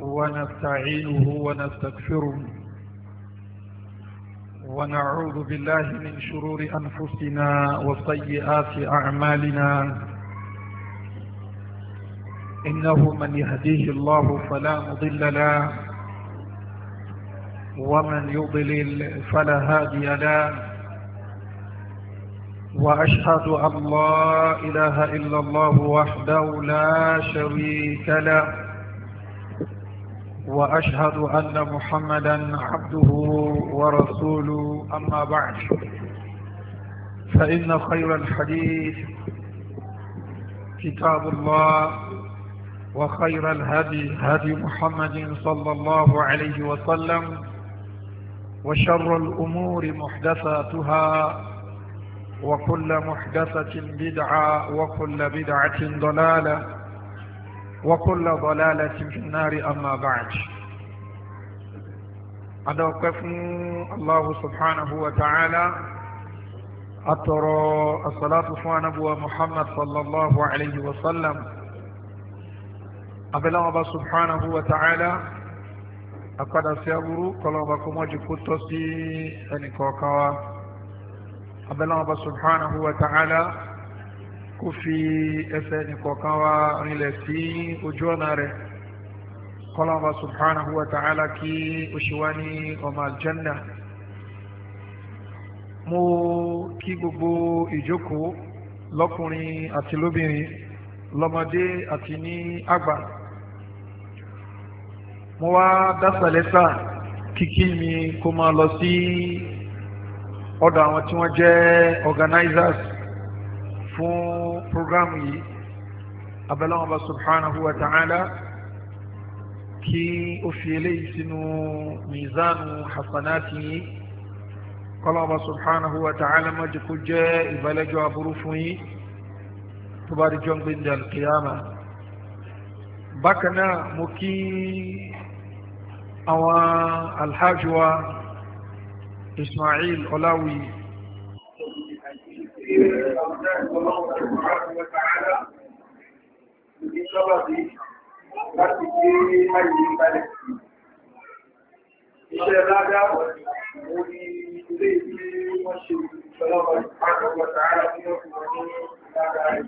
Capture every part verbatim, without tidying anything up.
ونستعينه ونستغفره ونعوذ بالله من شرور أنفسنا وسيئات أعمالنا إنه من يهديه الله فلا مضل له ومن يضلل فلا هادي له وأشهد أن لا إله إلا الله وحده لا شريك له وأشهد أن محمدا عبده ورسوله أما بعد فإن خير الحديث كتاب الله وخير الهدي هدي محمد صلى الله عليه وسلم وشر الأمور محدثاتها وكل محدثة بدعة وكل بدعة ضلالة وكل ضلالة في النار أما بعد أدوقف الله سبحانه وتعالى أترى الصلاة فوانبوى محمد صلى الله عليه وسلم أبلا الله سبحانه وتعالى أقد سيبرو قلوبكم وجكتوسي أنكوكوا أبلا الله سبحانه وتعالى kó fi ẹsẹ̀ nìkọ̀ọ̀kan wa rinlẹ̀ sí ojú ọ̀nà rẹ̀ kọ́lọ́mà subhanahu wa ta'ala kí ó ṣe wá ní ọmọ aljanna. mo kí gbogbo ìjókòó lọ́kùnrin àti lóbìnrin lọ́mọdé àti ní àgbà. mo wá dásàlẹ́sà kíkí mi kó máa lọ sí ọ̀dọ̀ àwọn tí wọ́n jẹ́ organizers fún programu yìí. abẹ́lẹ́ wọn bá subhanahu wa ta'ala kí ó fi eléyìí sínú mizanu hasanati yìí kọ́lọ́ wọn bá subhanahu wa ta'ala má jẹ́ kó jẹ́ ìbálẹ́jọ́ aburú fún yìí tó bá di jọ́ngbé ní alkiyama. bákan náà mo kí àwọn alhaji wa Ismail Ọláwì الله سبحانه وتعالى بسبب láti gbé ayé kalẹ̀. Iṣẹ́ ládá mo ní ilé tí wọ́n ṣe ìṣọ́lọ́wọ́ ìpàdọ̀wọ̀ tààrà tí wọ́n fi wọ́n ní lára rẹ̀.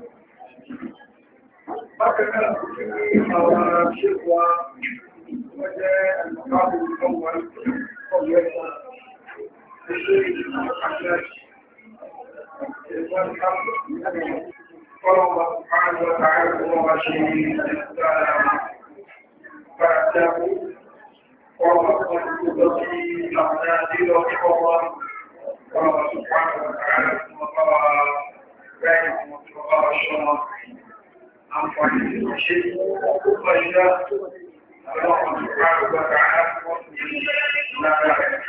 Bákan náà kò sí ní àwọn ṣèkọ́ wọ́n jẹ́ àlùkáwò ìlọ́wọ́ ọ̀gbẹ́ wọn. Iṣẹ́ ìṣẹ́ àṣẹ قال الله سبحانه وتعالى الله شيء فأتاه ورغبا في أعناديل وحفظا قال الله سبحانه وتعالى ثم قرأ ذلك وقرأ الشرع عن فعله شيء فإذا الله سبحانه وتعالى لا يعلم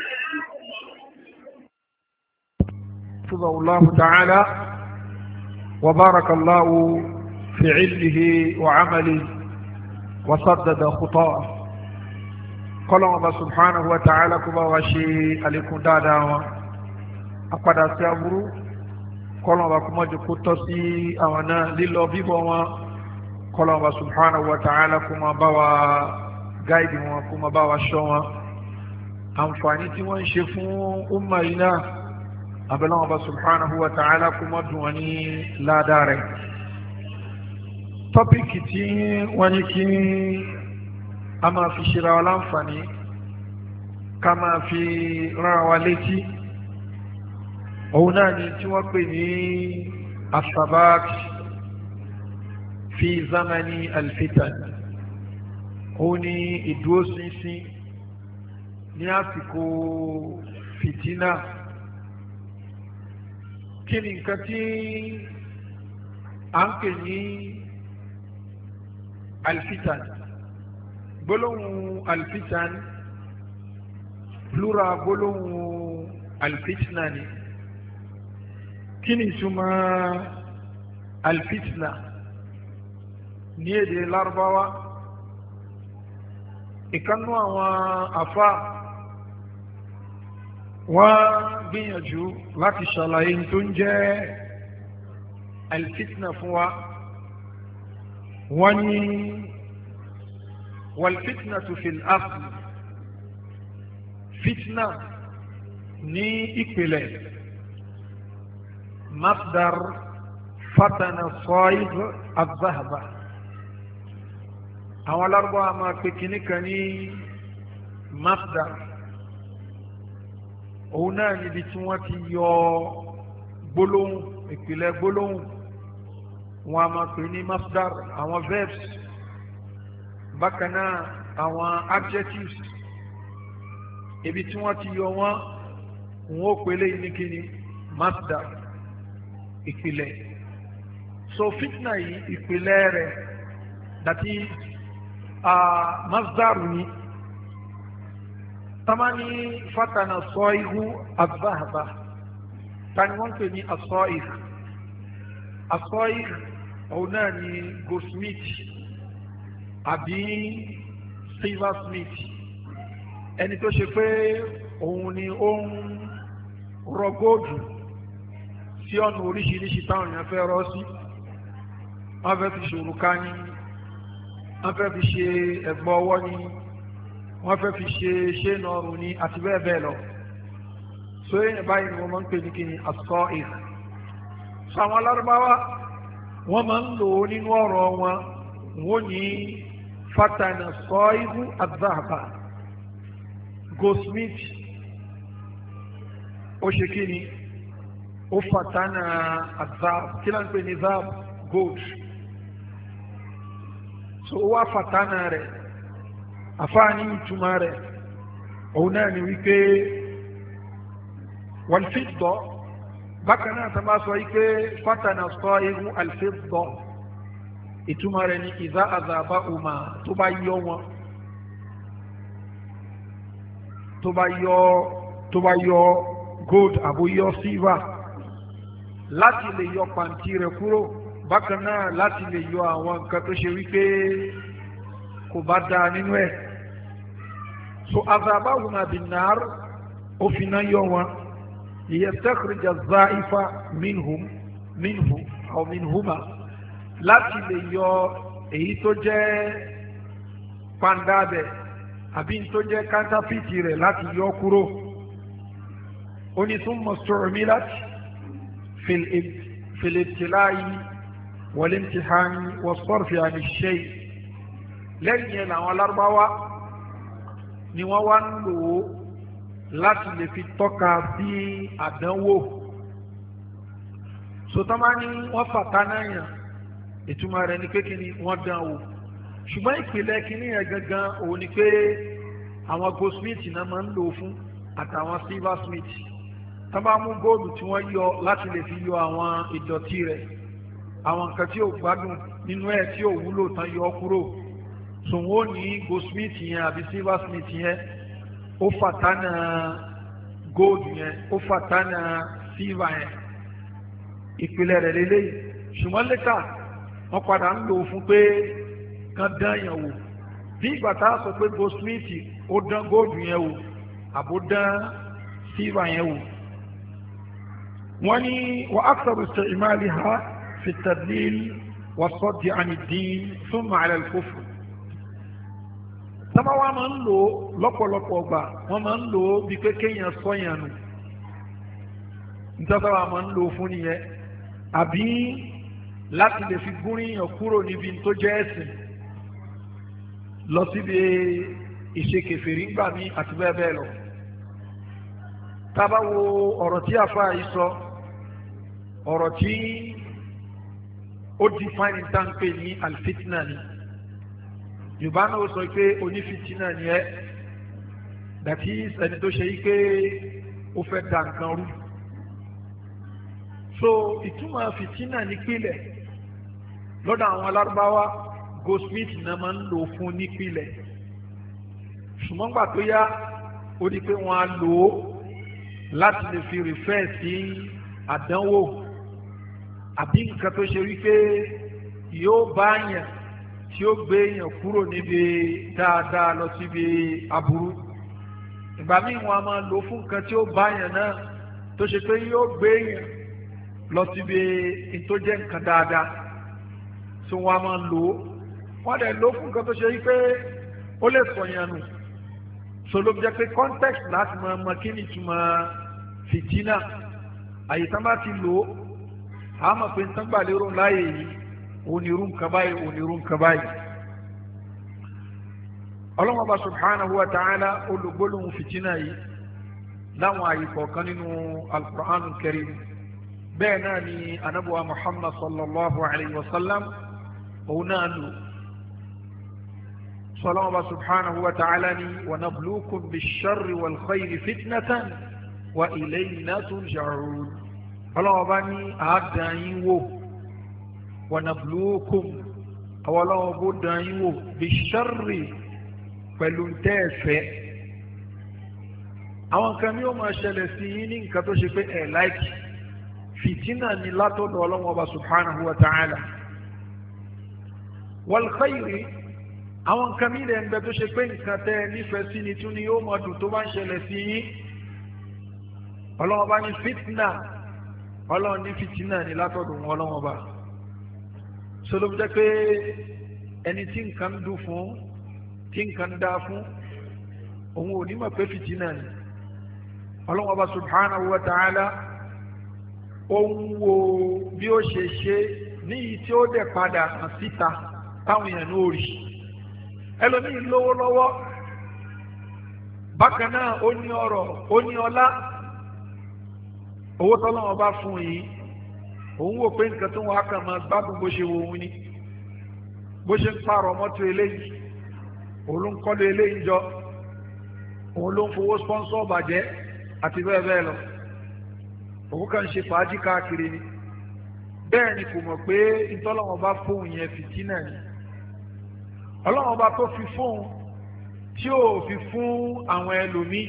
حفظه الله تعالى وبارك الله في علمه وعمله وسدد خطاه. قال الله سبحانه وتعالى كما وشي عليكم دادا أقد أسيابرو قال الله كما جكوتسي أونا لله بيبوا قال الله سبحانه وتعالى كما بوا غايد وكما بوا شوا أنفاني تيوان شفون أمينا abẹ́lẹ́wọ̀n bá subhanahu wa ta'ala kó mọ́ dùn wọn ní ládàá rẹ̀. tọ́pìkì tí wọ́n ní kí a máa fi ṣera wa láǹfààní ká máa fi rán wa létí òun náà ni tí wọ́n pè ní asabat fi zamani alfitan. òun ni ìdúróṣinṣin ní àsìkò fìtínà. kí ni nǹkan tí a ń pè ní alfitan? gbólóhùn alfitan plural gbólóhùn alfitna ni. kí ni ìtumọ̀ alfitna ní èdè Lárúbáwá? ìkànnú àwọn àfa wọ́n gbìyànjú láti ṣàlàyé tó ń jẹ́ alfitna fún wa. wọ́n ní والفتنة في الأصل فتنة ní ìpìlẹ̀ masdar fatana sọ́ìb azahaba àwọn alárúbọ̀ a máa pè kíní kan ní masdar òun náà níbi tí wọ́n ti yọ gbólóhùn ìpìlẹ̀ gbólóhùn wọn a máa pè ní masdar àwọn verbs bákan náà àwọn adjectives ibi tí wọ́n ti yọ wọ́n wọ́n ó pèlè ní kíni masdar ìpìlẹ̀ so fitna yìí ìpìlẹ̀ rẹ̀ dàtí masdar ni tamani fatana sọ́ìhù azahaba tani wọ́n pè ní asọ́ìhù asọ́ìhù òun náà ni goldsmith àbí silversmith ẹni tó ṣe pé òun ni ó ń rọ góòdù sí ọ̀nà oríṣiríṣi táwọn èèyàn fẹ́ rọ́ sí wọ́n fẹ́ fi ṣe òrùka ní wọ́n fẹ́ fi ṣe ẹ̀gbọ́ ọwọ́ ní wọ́n fẹ́ fi ṣe ṣé nọrùn ní àti bẹ́ẹ̀ bẹ́ẹ̀ lọ so èèyàn báyìí ni wọ́n máa ń pè ní kíni as-sa'ir so àwọn alárúbáwá wọ́n máa ń lò ó nínú ọ̀rọ̀ wọn wọ́n ní fatana sa'ibu az-zahaba goldsmith ó ṣe kí ni ó fatana azab kí ló ń pè ní zab gold so ó wá fatana rẹ̀ àfáàní ìtumọ̀ rẹ̀ òun náà ni wípé wal fidda bákan náà tó bá sọ wípé fatana sa'ibu al-fidda ìtumọ̀ rẹ̀ ní ìdá àzàbá ọmọ tó bá yọ wọn tó bá yọ tó bá yọ gold àbó yọ silver láti lè yọ pàǹtí rẹ̀ kúrò bákan náà láti lè yọ àwọn nǹkan tó ṣe wípé kò bá dáa nínú ẹ̀ so àzàbá ọmọ bin-nar ó fi náà yọ wọn liyastakhrij az-za'ifa minhum minhu aw minhuma láti lè yọ èyí tó jẹ́ pandabẹ̀ àbí tó jẹ́ kántáfìtì rẹ̀ láti yọ kúrò ó ní thumma stu'milat fil ibtila'i wal imtihani was-sarfi 'an ash-shay' lẹ́yìn yẹn làwọn alárúbáwá ni wọ́n wá ń lò ó láti lè fi tọ́ka sí àdánwò sotama ni wọ́n fàtánà yàn ìtumọ̀ rẹ̀ ni pé kí ni wọ́n dán wò ṣùgbọ́n ìpìlẹ̀ kìíní yẹn gangan òun ni pé àwọn goldsmith náà máa ń lò fún àtàwọn silversmith tá bá mú góòlù tí wọ́n yọ láti lè fi yọ àwọn ìdọ̀tí rẹ̀ àwọn nǹkan tí ò gbádùn nínú ẹ̀ tí ò wúlò tán yọ kúrò sùn ó ní goldsmith yẹn àbí silversmith yẹn ó fàtánà gold yẹn ó fàtánà silver yẹn ìpìlẹ̀ rẹ̀ lélẹ́yìí ṣùgbọ́n lẹ́tà wọ́n padà ń lò fún pé kan dán yẹn wò bí ìgbà tá a sọ pé goldsmith ó dán gold yẹn wò àbó dán silver yẹn wò wọ́n ní wa aktharu isti'maliha fi at-tadlil was-sadd 'an ad-din thumma 'ala al-kufr sábà wọ́n máa ń lò lọ́pọ̀lọpọ̀ ọgbà wọ́n máa ń lò bí pé kéèyàn sọ́yàn nù nítorí wọ́n máa ń lò fún nìyẹn àbí láti lè fi gúnríyàn kúrò níbi tó jẹ́ ẹ̀sìn lọ síbi ìṣekèfèrí ńgbà mí àti bẹ́ẹ̀ bẹ́ẹ̀ lọ. tá bá wo ọ̀rọ̀ tí àfa yìí sọ ọ̀rọ̀ tí ó define táǹpé ní alfitna ni yorùbá náà sọ pé onífìtínà ni ẹ́ dàtí ẹni tó ṣe yí pé ó fẹ́ da nǹkan rú so ìtumọ̀ fìtínà nípìlẹ̀ lọ́dọ̀ àwọn alárúbáwá goldsmith náà máa ń lò fún nípìlẹ̀ ṣùgbọ́n gbà tó yá ó di pé wọ́n á lò ó láti lè fi rìfẹ́ sí àdánwò àbí nǹkan tó ṣe wípé yóò bá yàn tí ó gbé yàn kúrò níbi dáadáa lọ síbi aburú ìgbà míì wọ́n á máa lò fún nǹkan tí ó bá yàn náà tó ṣe pé yóò gbé yàn lọ síbi tó jẹ́ nǹkan dáadáa tí wọ́n á máa lò ó wọ́n dẹ̀ lò fún nǹkan tó ṣe wípé ó lè sọ̀yàn nù sọlọ́ bí jẹ́ pé context láti mọ ọmọ kí ni túmọ̀ fìtínà àyè tán bá ti lò ó àmọ́ pé ń tán gbà lérò láàyè yìí onírú nǹkan báyìí onírú nǹkan báyìí. ọlọ́wọ́n bá subhanahu wa ta'ala olùgbólóhùn fìtínà yìí láwọn àyè kọ̀ọ̀kan nínú al-Qur'an al-Karim bẹ́ẹ̀ náà ni anabuwa Muhammad sallallahu alayhi wa sallam òun náà lò. صلى سبحانه وتعالى ونبلوكم بالشر والخير فتنة وإلينا ترجعون الله بني أدعيو ونبلوكم أولا بدعيو بالشر فلنتافع àwọn kan ní ó máa ṣẹlẹ̀ sí yín ní nǹkan tó ṣe pé ẹ̀ láìkì fìtínà ni látọ̀dọ̀ Ọlọ́hun Ọba subhanahu wa ta'ala wal khayri àwọn nǹkan mi lè ń bẹ tó ṣe pé nǹkan tẹ nífẹ̀ẹ́ sí ni tún ni yóò mọ dùn tó bá ń ṣẹlẹ̀ sí yín Ọlọ́hun Ọba ní fitna Ọlọ́hun ní fìtínà ni látọ̀dọ̀ wọn Ọlọ́hun Ọba sọlọ́ bí jẹ́ pé ẹni tí nǹkan dùn fún tí nǹkan dá fún òun ò ní mọ̀ pé fìtínà ni Ọlọ́hun Ọba subhanahu wa ta'ala ó ń wo bí ó ṣe ṣe ní ìyí tí ó dẹ̀ padà hàn síta táwọn èèyàn ní orí ẹlòmíì lówó lọ́wọ́ bákan náà ó ní ọrọ̀ ó ní ọlá owó tọ́lọ́wọ́ bá fún yìí òun wò pé nǹkan tó wà kàn máa gbádùn bó ṣe wo òun ni bó ṣe ń pààrọ̀ mọ́tò eléyìí òun ló ń kọ́lé eléyìí jọ òun ló ń fowó sponsor bàjẹ́ àti bẹ́ẹ̀ bẹ́ẹ̀ lọ òun kàn ń ṣe fàájì káàkiri ni bẹ́ẹ̀ ni kò mọ̀ pé ìtọ́lọ́wọ́ bá fóun yẹn fìtínà ni ọlọ́wọ́ bá tó fi fóun tí ó fi fún àwọn ẹlòmíì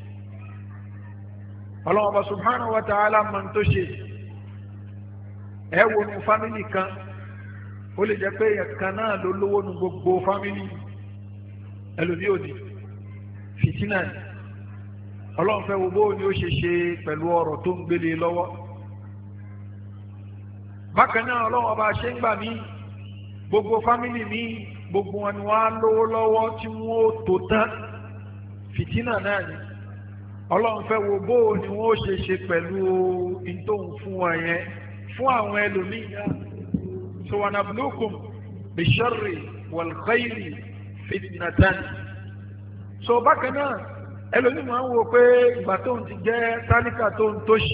ọlọ́wọ́ bá subhanahu wa ta'ala mọ̀ tó ṣe ẹ wo nu fámìlì kan ó lè jẹ́ pé ẹ̀kan náà ló lówó nu gbogbo fámìlì ẹlòmíì ò ní fìtínà ni ọlọ́run fẹ́ wo bó ni ó ṣe ṣe pẹ̀lú ọ̀rọ̀ tó ń gbélé lọ́wọ́ bákan náà ọlọ́run ọba ṣe ń gbà mí gbogbo fámìlì mi gbogbo wọn ni wọ́n á lówó lọ́wọ́ tí wọ́n ó tó tán fìtínà náà ni ọlọ́run fẹ́ wo bó ni wọ́n ó ṣe ṣe pẹ̀lú ìtòhùn fún wọn yẹn fún àwọn ẹlòmíì náà so wa nabluukum bisharri wal khayri fitnatan so bákan náà ẹlòmíì máa ń wo pé ìgbà tó ń ti jẹ́ tálíkà tó ń tóṣì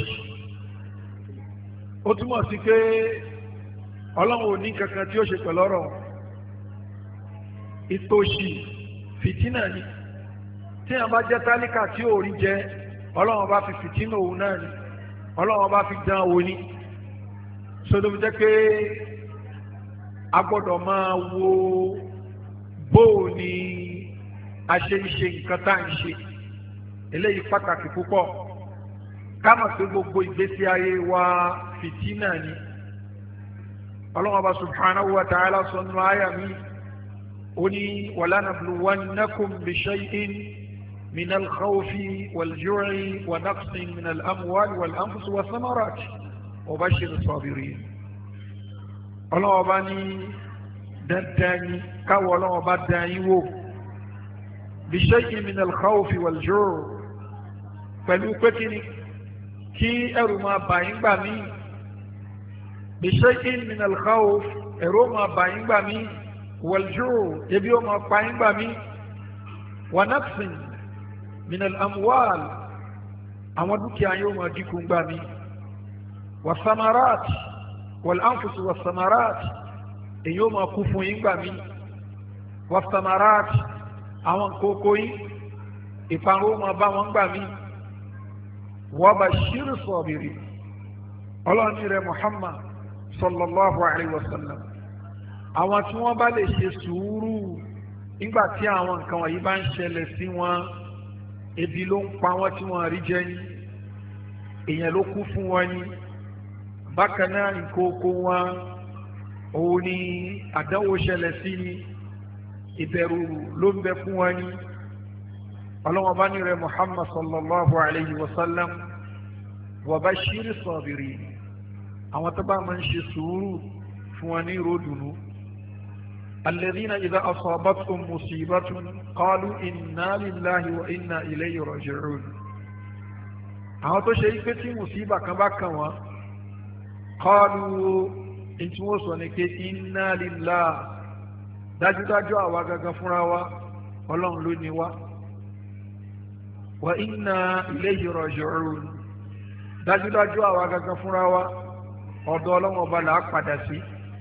ó túmọ̀ sí pé ọlọ́run ò ní kankan tí ó ṣe pẹ̀lú ọ̀rọ̀ ìtòṣì fìtínà ni tí a bá jẹ́ tálíkà tí ò rí jẹ ọlọ́run bá fi fìtínà òun náà ni ọlọ́run bá fi dán òun ni sódò fi jẹ́ pé a gbọ́dọ̀ máa wo bóò ni a ṣe ń ṣe nǹkan tá à ń ṣe eléyìí pàtàkì púpọ̀ ká mọ̀ pé gbogbo ìgbésí ayé wa fìtínà ni ọlọ́run ọba subhanahu wa ta'ala sọ nínú àyà mi ó ní wala nabluwannakum bishay'in minal khawfi wal ju'i wa naqsin minal amwali wal anfusi was samarat wa bashshiri sabirin ọlọ́run ọba ní dandan ni káwọ́ ọlọ́run ọba dán yín wò bishay'in minal khawfi wal ju'i pẹ̀lú pé kí ni kí ẹrù máa bà yín gbà mí bishay'in minal khawf ẹ̀rù máa bà yín gbà mí wal ju' ebi ó máa pa yín gbà mí wa naqsin minal amwal àwọn dúkìá yóò máa dínkù gbà mí wa samarat wal anfus wa samarat èyí ó máa kú fún yín gbà mí wa samarat àwọn kókó yín ìparun ó máa bá wọn gbà mí wa bashir sabirin ọlọ́ọ̀ni rẹ̀ Muhammad sallallahu alayhi wa sallam àwọn tí wọ́n bá lè ṣe sùúrù nígbà tí àwọn nǹkan wọ̀nyí bá ń ṣẹlẹ̀ sí wọn ebi ló ń pa wọ́n tí wọ́n rí jẹ ní èèyàn ló kú fún wọn ní bákan náà nǹkan oko wọn òun ni àdánwò ṣẹlẹ̀ sí ní ìbẹ̀rù ló ń bẹ fún wọn ní ọlọ́wọ́n bá ní rẹ̀ Muhammad sallallahu alayhi wa sallam wa bashir sabirin àwọn tó bá máa ń ṣe sùúrù fún wọn ní ròdùnú الذين إذا أصابتهم مصيبة قالوا إنا لله وإنا إليه راجعون àwọn tó ṣe pé tí mùsíbà kan bá kàn wọ́n qalu in tí wọ́n sọ ní pé inna lillah dájúdájú àwa gangan fúnra wa ọlọ́run ló ní wa wa inna ilayhi raji'un dájúdájú àwa gangan fúnra wa ọ̀dọ̀ ọlọ́run ọba là á padà sí.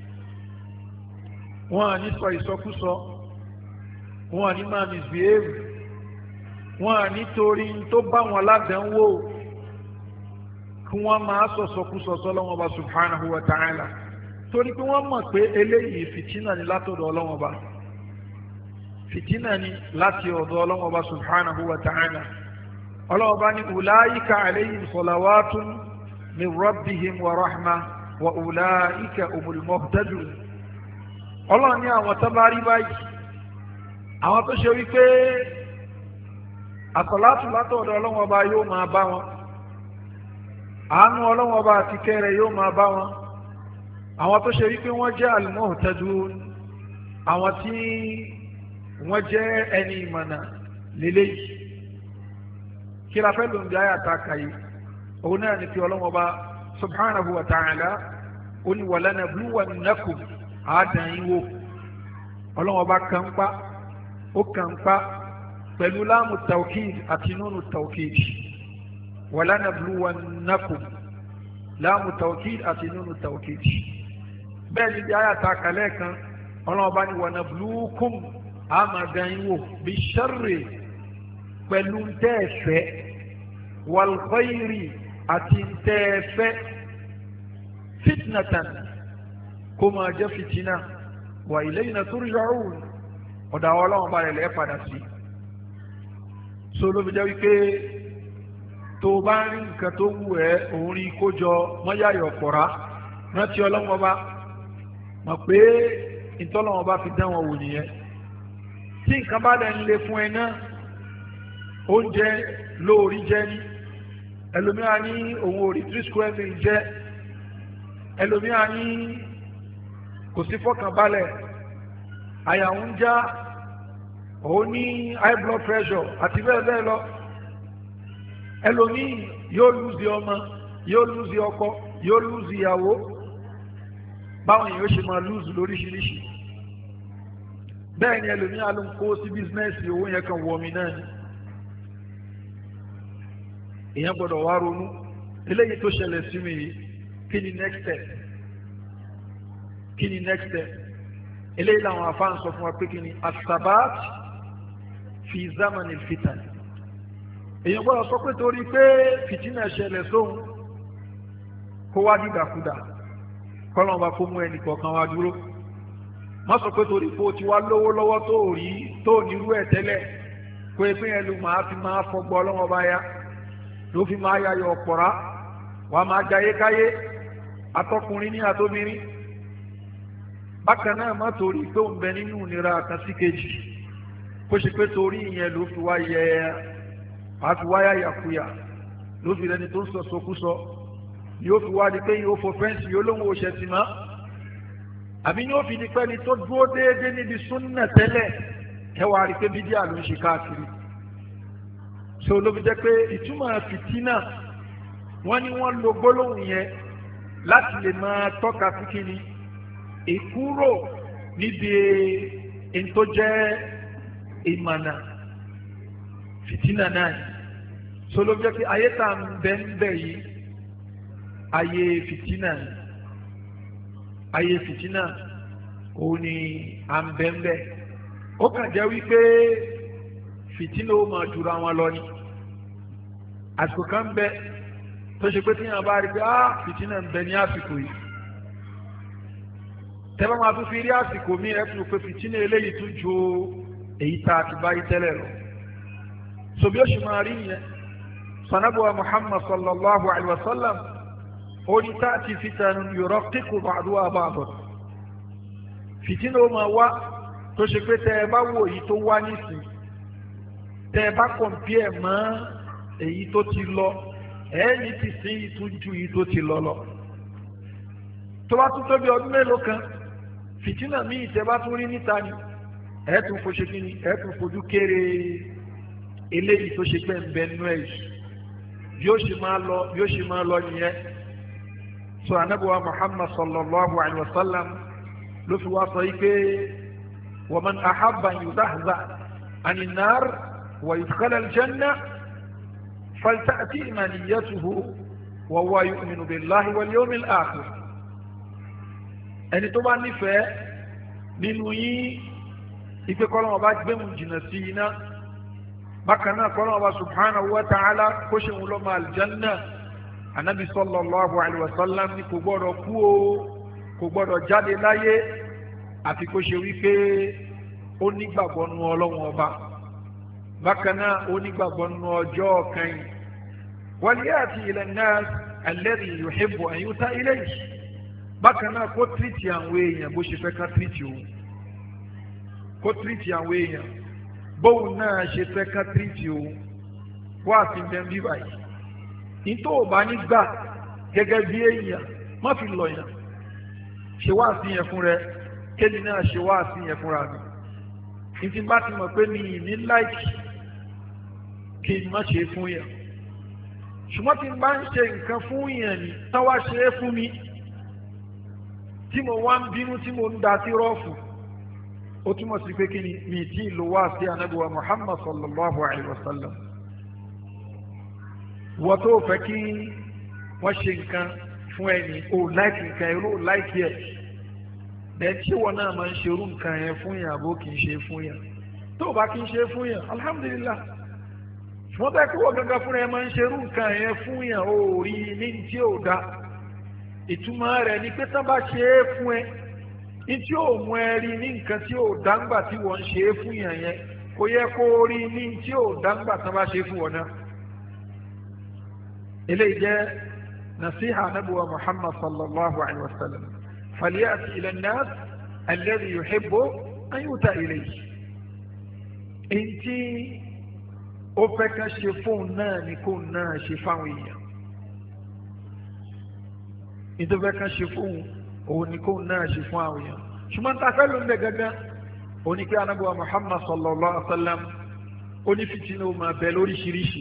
wọ́n à ní sọ ìsọkúsọ wọ́n à ní máa misbehave wọ́n à ní torí tó bá wọn ládánwò kí wọ́n máa sọ̀sọkúsọ sọ́lọ́run ọba subhanahu wa ta'ala torí pé wọ́n mọ̀ pé eléyìí fìtínà ni látọ̀dọ̀ ọlọ́run ọba fìtínà ni láti ọ̀dọ̀ ọlọ́run ọba subhanahu wa ta'ala ọlọ́run ọba ní ulaika alayhim salawatun min rabbihim wa rahma wa ulaika humul muhtadun ọlọ́run ní àwọn tó bá rí báyìí àwọn tó ṣe wípé àsàlátù látọ̀dọ̀ ọlọ́run ọba yóò máa bá wọn àánú ọlọ́run ọba àti kẹrẹ yóò máa bá wọn àwọn tó ṣe wípé wọ́n jẹ́ al-muhtadun àwọn tí wọ́n jẹ́ ẹni ìmọ̀nà lélẹ́yìí kí la fẹ́ lòun bí ayé àtàkà yìí òun náà ní kí ọlọ́run ọba subhanahu wa ta'ala ó ní walanabluwannakum àádàn yín wò ọlọ́run ọba kan pa ó kan pa pẹ̀lú láàmù tawkid àti nùnù tawkid walanabluwannakum láàmù tawkid àti nùnù tawkid bẹ́ẹ̀ ni bí ayàtà kalẹ̀ kan ọlọ́run ọba ní wanabluukum àmàdàn yín wò bí sharri pẹ̀lú ntẹ́ẹ̀fẹ́ wal khayri àti ntẹ́ẹ̀fẹ́ fitnatan kó máa jẹ́ fìtínà wa ilayna turja'un ọ̀dà ọlọ́run bá rẹ̀ lẹ́ padà sí. so ló fi jẹ́ wípé tó o bá ń rí nǹkan tó wù ẹ́ òun rí kójọ mọ́yàyọ̀ pọ̀ra rántí ọlọ́run ọba mọ̀ pé ìtọ́lọ́run ọba fi dán wọn wò nìyẹn. tí nǹkan bá dẹ̀ ń le fún ẹ náà oúnjẹ lóorí jẹ́ ní ẹlòmíràn ní òun ò rí three square meal jẹ́ ẹlòmíràn ní kò sí fọkànbalẹ̀ àyà ń já òun ní high blood pressure àti bẹ́ẹ̀ bẹ́ẹ̀ lọ ẹlòmíì yóò lùzì ọmọ yóò lùzì ọkọ yóò lùzì ìyàwó báwọn èèyàn ṣe máa lùzì lóríṣiríṣi bẹ́ẹ̀ ni ẹlòmíì ló ń kó sí bísínẹ́sì owó yẹn kan wọ̀ mí náà ni èèyàn gbọ́dọ̀ wá ronú eléyìí tó ṣẹlẹ̀ sí mi yìí kí ni next step kí ni next step eléyìí làwọn afáàn sọ fún wa pé kí ni asabat fi zamani fitan èèyàn gbọ́dọ̀ sọ pé torí pé fìtínà ṣẹlẹ̀ sóhun kó wá dídàkudà kọ́lọ́n bá kó mú ẹnì kọ̀ọ̀kan wá dúró má sọ pé torí pé o ti wá lówó lọ́wọ́ tó rí tó nírú ẹ̀ tẹ́lẹ̀ kó ẹgbẹ́ yẹn ló máa fi máa fọgbọ́ ọlọ́wọ́ bá yá ló fi máa yayọ̀ ọ̀pọ̀ra wà máa jayé káyé atọ́kùnrin ní atóbìnrin bákan náà má torí pé òun bẹ nínú ìnira àkànṣí kejì kó ṣe pé torí ìyẹn ló fi wá yẹ àfi wáyà yàkuyà ló fi lẹni tó ń sọ sọkúsọ yóò fi wá di pé yóò fọ fẹ́ǹsì yóò lóun ò ṣẹ̀sìn mọ́ àbí yóò fi di pé ni tó dúró déédéé níbi súnnà tẹ́lẹ̀ kẹwàá rí pé bídíà ló ń ṣe káàkiri so ló fi jẹ́ pé ìtumọ̀ fìtínà wọ́n ní wọ́n lo gbólóhùn yẹn láti lè máa tọ́ka sí kíni ìkúrò níbi èyí tó jẹ́ ìmọ̀nà fìtínà náà so ló fi jẹ́ pé ayé tá à ń bẹ ń bẹ yìí ayé fìtínà ayé fìtínà òun ni à ń bẹ ń bẹ ó kàn jẹ́ wípé fìtínà ó máa jura wọn lọ ni àsìkò kan bẹ tó ṣe pé tíyàn bá rí pé á fìtínà ń bẹ ní àsìkò yìí tẹ́bá máa tún fi rí àsìkò mi ẹ̀ fún pé fìtínà eléyìí tún ju èyí tá a ti báyìí tẹ́lẹ̀ lọ so bí ó ṣe máa rí yẹn sanabuwa Muhammad sallallahu alaihi wa sallam ó ní táàtì fitanun yuraqqiqu ba'duha ba'dan fìtínà ó máa wá tó ṣe pé tẹ́ ẹ bá wò èyí tó wá nísìn tẹ́ ẹ bá kọ̀m̀pìẹ̀ mọ́ èyí tó ti lọ ẹ̀ẹ́ni ti sin ìtújú yìí tó ti lọ lọ tó bá tún tóbi ọdún mélòó kan fìtínà míì tẹ́ bá tún rí níta ni ẹ̀ tún fojú kí ni ẹ̀ tún fojú kéré eléyìí tó ṣe pé ń bẹ nínú ẹ̀ yìí bí ó ṣe máa lọ bí ó ṣe máa lọ nìyẹn. so anabuwa Muhammad sallallahu alayhi wa sallam ló fi wá sọ yìí pé wa man ahabba yudahza ani nar wa yudkhala aljanna falta'ti maniyatuhu wa huwa yu'minu billahi wal yawmil akhir. ẹni tó bá nífẹ̀ẹ́ nínú yín ipe kọ́lọ́mọ̀ bá gbé mu jìnnà sí iná bákan náà kọ́lọ́mọ̀ bá subhanahu wa ta'ala kó ṣe wọn lọ́mọ aljanna anabi sallallahu alayhi wa sallam ní kò gbọ́dọ̀ kú o kò gbọ́dọ̀ jáde láyé àfi kó ṣe wípé ó nígbàgbọ́ nínú Ọlọ́hun Ọba bákan náà ó nígbàgbọ́ nínú ọjọ́ kẹyìn wal ya'ti ila an-nas alladhi yuhibbu an yu'ta ilayhi bákan náà kó tírìtì àwọn èèyàn bó ṣe fẹ́ ká tírìtì òun kó tírìtì àwọn èèyàn bóun náà ṣe fẹ́ ká tírìtì òun wá sí bẹ́ẹ̀ bí báyìí nítò ò bá ní gbà gẹ́gẹ́ bí èèyàn má fi lọ yàn ṣe wá sí yẹn fún rẹ kéde náà ṣe wá sí yẹn fúnra mi ní ti bá ti mọ̀ pé mi ì ní láìkì kí n má ṣe é fún yàn ṣùgbọ́n tí n bá ń ṣe nǹkan fún yàn ni táwa ṣe é fún mi tí mo wá ń bínú tí mo ń da sí rọ́ọ̀fù ó túmọ̀ sí pé kí ni mi tí ì lo wá sí anábìwá Muhammad sallallahu alayhi wa sallam wọ́n tó fẹ́ kí wọ́n ṣe nǹkan fún ẹni ó láìkì nǹkan ẹ̀rọ ó láìkì ẹ̀ bẹ́ẹ̀ tí wọ́n náà máa ń ṣerú nǹkan yẹn fún yàn àbó kì í ṣe fún yàn tó bá kì í ṣe fún yàn alhamdulillah wọ́n bẹ́ẹ̀ kí wọ́n gangan fúnra ẹ máa ń ṣerú nǹkan yẹn fún yàn ó rí ní tí ò dá ìtumọ̀ rẹ̀ ni pé tán bá ṣe é fún ẹ ní tí ò mú ẹ rí ní nǹkan tí ò dáńgbà tí wọ́n ń ṣe é fún yàn yẹn kò yẹ kó rí ní tí ò dáńgbà tán bá ṣe é fún wọn náà. eléyìí jẹ́ nasiha nabuwa Muhammad sallallahu alayhi wa sallam falyati ila an-nas alladhi yuhibbu an yu'ta ilayhi. èyí tí ó fẹ́ ká ṣe fóun náà ni kóun náà ṣe fáwọn èèyàn ìtọ́fẹ́ kan ṣe fún òun ní kóun náà ṣe fún àwọn èèyàn ṣùgbọ́n tá a fẹ́ ló ń bẹ gángan òun ní pé anábọ̀ Muhammad sallallahu alaihi wa sallam onífìtínà ó máa bẹ lóríṣiríṣi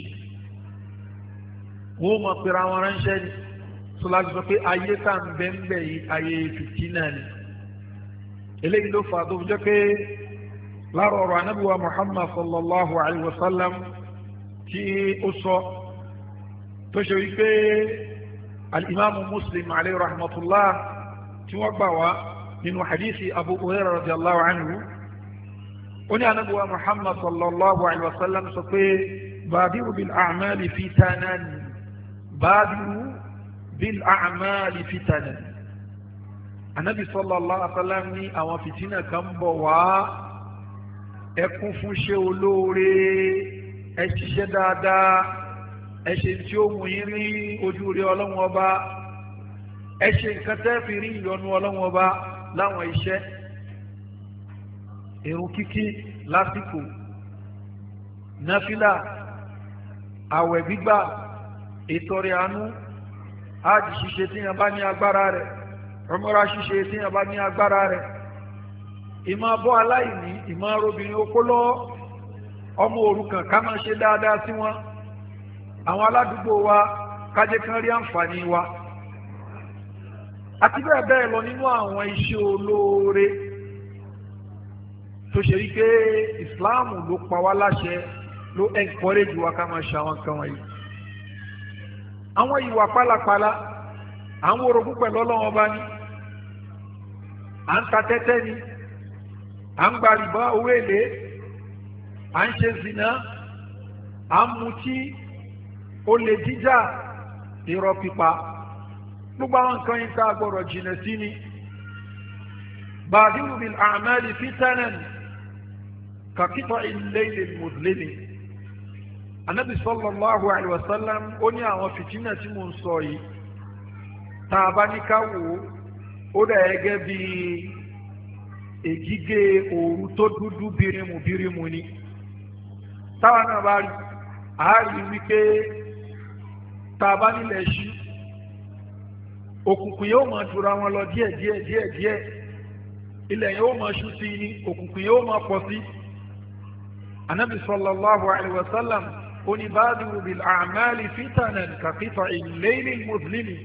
wọ́n máa pèrè àwọn ránṣẹ́ ni sọlá ti sọ pé ayé tá à ń bẹ ń bẹ yìí ayé fìtínà ni eléyìí ló fà tó fi jẹ́ pé lára ọ̀rọ̀ anábọ̀ Muhammad sallallahu alaihi wa sallam tí ó sọ tó ṣe wípé الإمام مسلم عليه رحمة الله توقع من حديث أبو هريرة رضي الله عنه أني نبوة محمد صلى الله عليه وسلم سقي بادروا بالأعمال فتنا بادروا بالأعمال فتنا النبي صلى الله عليه وسلم ني أو فتنة كم بوا ẹkún fún ṣe olóore ẹ ṣiṣẹ́ dáadáa ẹ ṣe tí ó mú yín rí ojú rí ọlọ́run ọba ẹ ṣe nǹkan tẹ́ fi rí ìyọ́nú ọlọ́run ọba láwọn iṣẹ́ ìrun kíkí lásìkò náfìlà àwẹ̀ gbígbà ìtọrẹ àánú ájì ṣíṣe tí yẹn bá ní agbára rẹ̀ umura ṣíṣe tí yẹn bá ní agbára rẹ̀ ìmọ̀ abọ́ aláìní ìmọ̀ arobìnrin okólọ́ ọmọ òrukàn ká máa ṣe dáadáa sí wọn àwọn aládùúgbò wa kájẹ́ kan rí àǹfààní wa àti bẹ́ẹ̀ bẹ́ẹ̀ lọ nínú àwọn iṣẹ́ olóore tó ṣe rí pé ìsìláàmù ló pa wá láṣẹ ló encourage wa ká máa ṣe àwọn kan wọ̀nyí. àwọn ìwà pálapàla àwọn orogún pẹ̀lú ọlọ́wọ́n bá ní à ń ta tẹ́tẹ́ ni à ń gba rìbá owó èlé à ń ṣe zina à ń mutí olè jíjà irọ́ pípa gbogbo àwọn nǹkan yìí ká gbọ́dọ̀ jìnà sí ni badiru bil a'mali fitanan ka qita'il layl mudlim anabi sallallahu alayhi wa sallam ó ní àwọn fìtínà tí mo ń sọ yìí tá a bá ní ká wò ó dà gẹ́gẹ́ bí ègígé òru tó dúdú bírímù bírímù ni táwa náà bá rí àárí wípé tá a bá nílẹ̀ ṣí òkùnkùn yóò máa tura wọn lọ díẹ̀ díẹ̀ díẹ̀ díẹ̀ ilẹ̀ yóò máa ṣú sí ní òkùnkùn yóò máa pọ̀ sí. Ànábì sallallahu alayhi wa sallam oni badiru bil a'mali fitanan ka qita'il laylil muzlimi.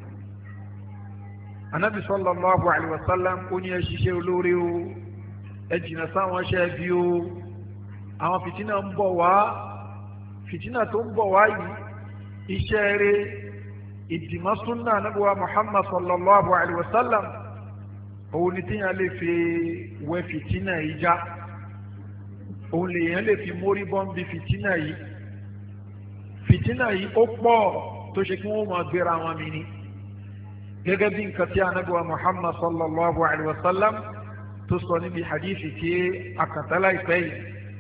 Ànábì sallallahu alayhi wa sallam oni ẹ ṣiṣẹ́ olóore o, ẹ jìnnà sáwọn ṣẹ́ bí o, àwọn fìtínà ń bọ̀ wá, fìtínà tó ń bọ̀ wá yìí iṣẹ́ rẹ̀ ìdìmọ́ súnà Ànábì wa Muhammad sallallahu alayhi wa sallam òun ni tíyàn lè fi wẹ fìtínà yìí já, òun lè yàn lè fi mórí bọ́n bí fìtínà yìí. Fìtínà yìí ó pọ̀ tó ṣe kí wọ́n máa gbéra wọn mi ni, gẹ́gẹ́ bí nǹkan tí Ànábì wa Muhammad sallallahu alayhi wa sallam tó sọ níbi hadithi tí akàtàlá ìpẹ́ yìí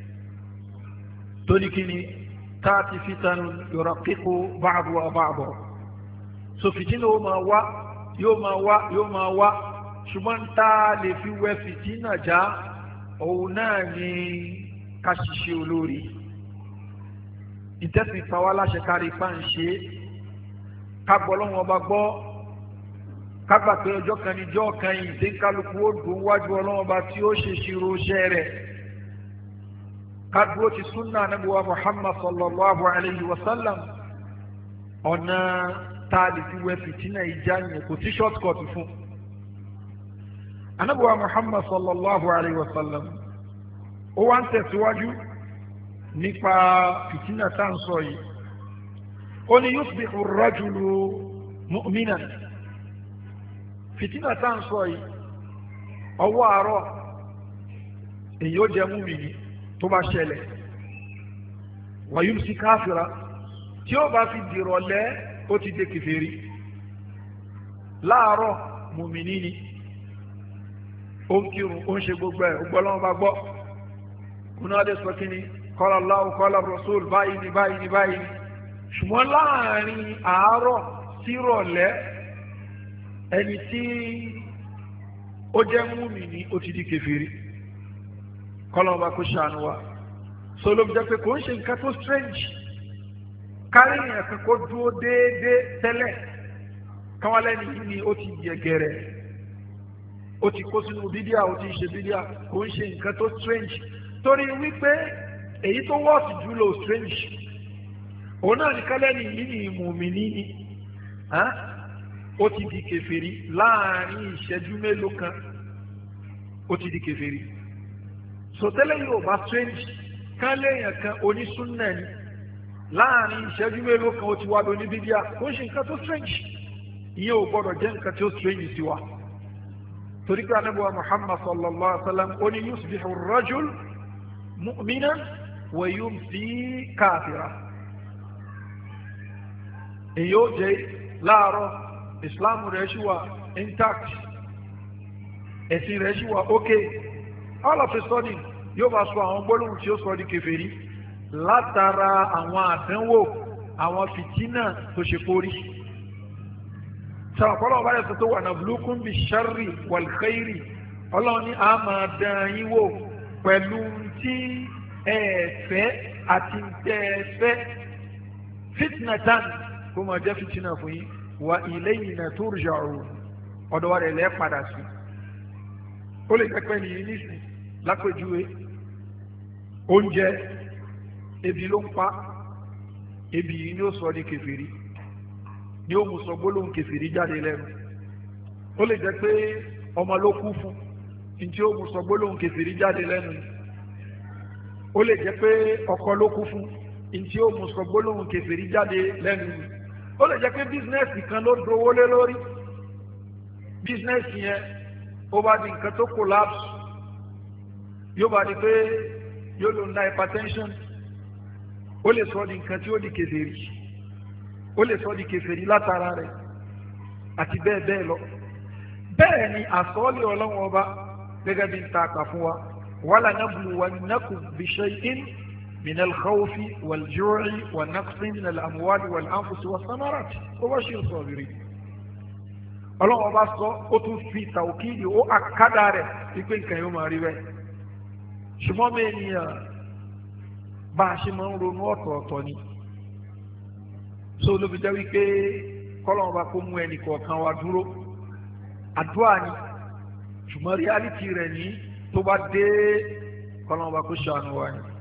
tó ní kí ni táàtì fìtánù yuraqiqu ba'duha ba'da. So fìtínà ó máa wá yóò máa wá yóò máa wá, ṣùgbọ́n tá a lè fi wẹ fìtínà já òun náà ni ká ṣiṣẹ́ olórí. Ìtẹ́sìn pàwọ́ aláṣẹ kárí ipá ń ṣe é, ká gbọ́ lọ́wọ́ ọba gbọ́, ká gbà pé ọjọ́ kan ní ọjọ́ kan yìí tí kálukú ó dùn wájú ọlọ́wọ́ ọba tí ó ṣe ṣírò iṣẹ́ rẹ̀. Ká dúró ti súnà Ànábì wa Muhammad sallallahu alayhi wa sallam, ọ̀nà tá a lè fi wẹ fìtínà ìjà yẹn kò sí shortcut fún. Ànábì wa Muhammad sallallahu alayhi wa sallam ó wá ń tẹ̀síwájú nípa fìtínà tá à ń sọ yìí. Ó ní yusbihu ar-rajulu mu'minan. Fìtínà tá à ń sọ yìí ọwọ́ àárọ̀ èyí ó jẹ́ mùmínì tó bá ṣẹlẹ̀, wa yumsi káfíra, tí ó bá fi dìrọ̀lẹ́ ó ti dé kèfèrí. Láàárọ̀ mùmínì ni, ó ń kírun, ó ń ṣe gbogbo ẹ̀, ó gbọ́ lọ́wọ́ bá gbọ́, kùnà adé sọ kí ni qala Allahu qala Rasul báyìí ni báyìí ni báyìí ni. Ṣùgbọ́n láàrin àárọ̀ sí ìrọ̀lẹ́ ẹni tí ó jẹ́ mùmínì ó ti di kèfèrí. Kọ́lọ́mọba kó ṣàánú wa. So ló jẹ́ pé kò ń ṣe nǹkan tó strange kárí èèyàn kan kó dúró déédéé tẹ́lẹ̀ káwọn lẹ́nu yìí ni ó ti yẹ gẹ̀rẹ̀, ó ti kó sínú bídíà, ó ti ṣe bídíà. Kò ń ṣe nǹkan tó strange torí wípé èyí tó wọ́ọ̀sì jùlọ strange òun náà ní kálẹ́ni yìí ni mùmínì ni ó ti di kèfèrí láàrin ìṣẹ́jú mélòó kan, ó ti di kèfèrí. Sọtẹ́lẹ̀ yóò bá strange kálẹ́yìn kan onísúnnà ni láàrin ìṣẹ́jú mélòó kan ó ti wá lóní bídíà, kò ń ṣe nǹkan tó strange. Ìyẹn ò gbọ́dọ̀ jẹ́ nǹkan tó strange sí wa, torí pé Ànábì wa Muhammad sallallahu alaihi wa sallam ó ní yusbihu ar-rajul mu'minan wa yumsi kafira. Èyí ó jẹ́ láàárọ̀ Islam rẹ̀ ṣì wà intact, ẹ̀sìn rẹ̀ ṣì wà okay, all of a sudden yóò bá sọ àwọn gbólóhùn tí ó sọ di kèfèrí látara àwọn àdánwò, àwọn fìtínà tó ṣe kórí. Sọ̀rọ̀pọ̀lọ́ ọba yẹn tó wà nablukum bish-sharri wal-khayri, ọlọ́run ní a máa dán yín wò pẹ̀lú tí ẹ̀ẹ̀fẹ́ àti tẹ̀ẹ̀fẹ́. Fitnatan kó máa jẹ́ fìtínà fún yín, wa ilayna turja'un, ọ̀dọ̀ wa rẹ̀ lẹ́ padà sí. Ó lè jẹ́ pé nìyí nísìn lápèjúwe oúnjẹ ebi ló ń pa, ebi yìí ni ó sọ ní kèfèrí, ni ó mú sọ gbólóhùn kèfèrí jáde lẹ́nu. Ó lè jẹ́ pé ọmọ ló kú fún, ntí ó mú sọ gbólóhùn kèfèrí jáde lẹ́nu. Ó lè jẹ́ pé ọkọ ló kú fún, ntí ó mú sọ gbólóhùn kèfèrí jáde lẹ́nu. Ó lè jẹ́ pé bísínẹ́sì kan ló dowó lé lórí, bísínẹ́sì yẹn ó bá di nǹkan tó collapse, yóò bá di pé yóò lò ń da hypertension, ó lè sọ di nǹkan tí ó di kèfèrí, ó lè sọ di kèfèrí látara rẹ̀ àti bẹ́ẹ̀ bẹ́ẹ̀ lọ. Bẹ́ẹ̀ ni àsọ́ọ́lẹ̀ ọlọ́wọ́n ọba gẹ́gẹ́ bí n ta àkà fún wa, wala nabluwannakum bishay'in minal khawfi wal ju'i wa naqsin minal amwali wal anfusi was samarati wa bashir sabirin. Ọlọ́wọ́n ọba sọ, ó tún fi tàwùkìdì ó àkádà rẹ̀ wípé nǹkan yóò máa rí bẹ́ẹ̀. Ṣùgbọ́n mi ènìyàn bá a ṣe máa ń ronú ọ̀tọ̀ọ̀tọ̀ ni. So ló fi jẹ́ wípé kọ́lọ́wọ́n bá kó mú ẹnì kọ̀ọ̀kan wa dúró. Àdúrà ni ṣùgbọ́n reality rẹ̀ ní tó bá dé kọ́lọ́n bá kó ṣàánú wa ni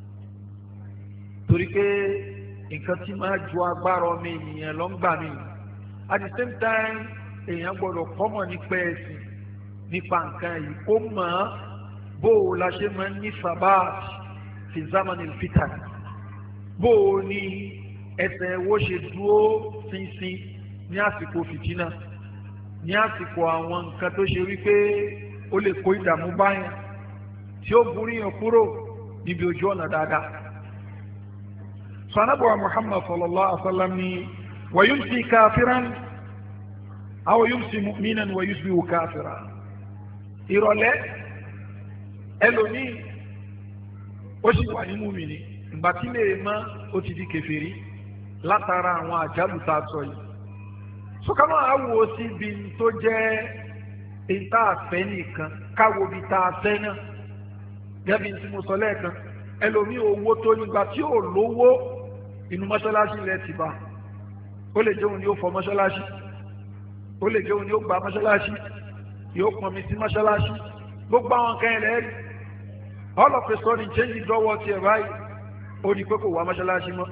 torí pé nǹkan tí máa ju agbára ọmọ ènìyàn lọ ń gbà mí at the same time èèyàn gbọ́dọ̀ kọ́mọ̀ nípa ẹ̀sìn nípa nǹkan yìí kó mọ̀ ọ́ bó o la ṣe máa ń ní sabat fi zamani fitan bó o ní ẹsẹ̀ wo ṣe dúró ṣinṣin ní àsìkò fìtínà ní àsìkò àwọn nǹkan tó ṣe wípé ó lè kó ìdààmú báyẹn tí ó borí yàn kúrò níbi ojú ọ̀nà dáadáa. sanabuwa Muhammad sallallahu alaihi wa sallam ni wa yumsi kafiran aw yumsi mu'minan wa yusbihu kafira. ìrọ̀lẹ́ ẹlòmíì ó sì wà ní mùmínì ìgbà tí lè mọ́ ó ti di kèfèrí látara àwọn àjálù tá a sọ yìí. sọ́kàmọ́ àwò síbi tó jẹ́ ìta àfẹ́ nìkan káwo bí ta àfẹ́ náà gẹ́bí tí mo sọ lẹ́ẹ̀kan ẹlòmíì owó tó nígbà tí ò lówó inú mọ́ṣáláṣí rẹ̀ ti bá ó lè jẹun ni ó fọ mọ́ṣáláṣí ó lè jẹun ni ó gba mọ́ṣáláṣí yóò pọnmi sí mọ́ṣáláṣí gbogbo àwọn kan ẹ̀rẹ́ rí all of a sudden change dọ́wọ́ tiẹ̀ báyìí ó ní pé kò wá mọ́ṣáláṣí mọ́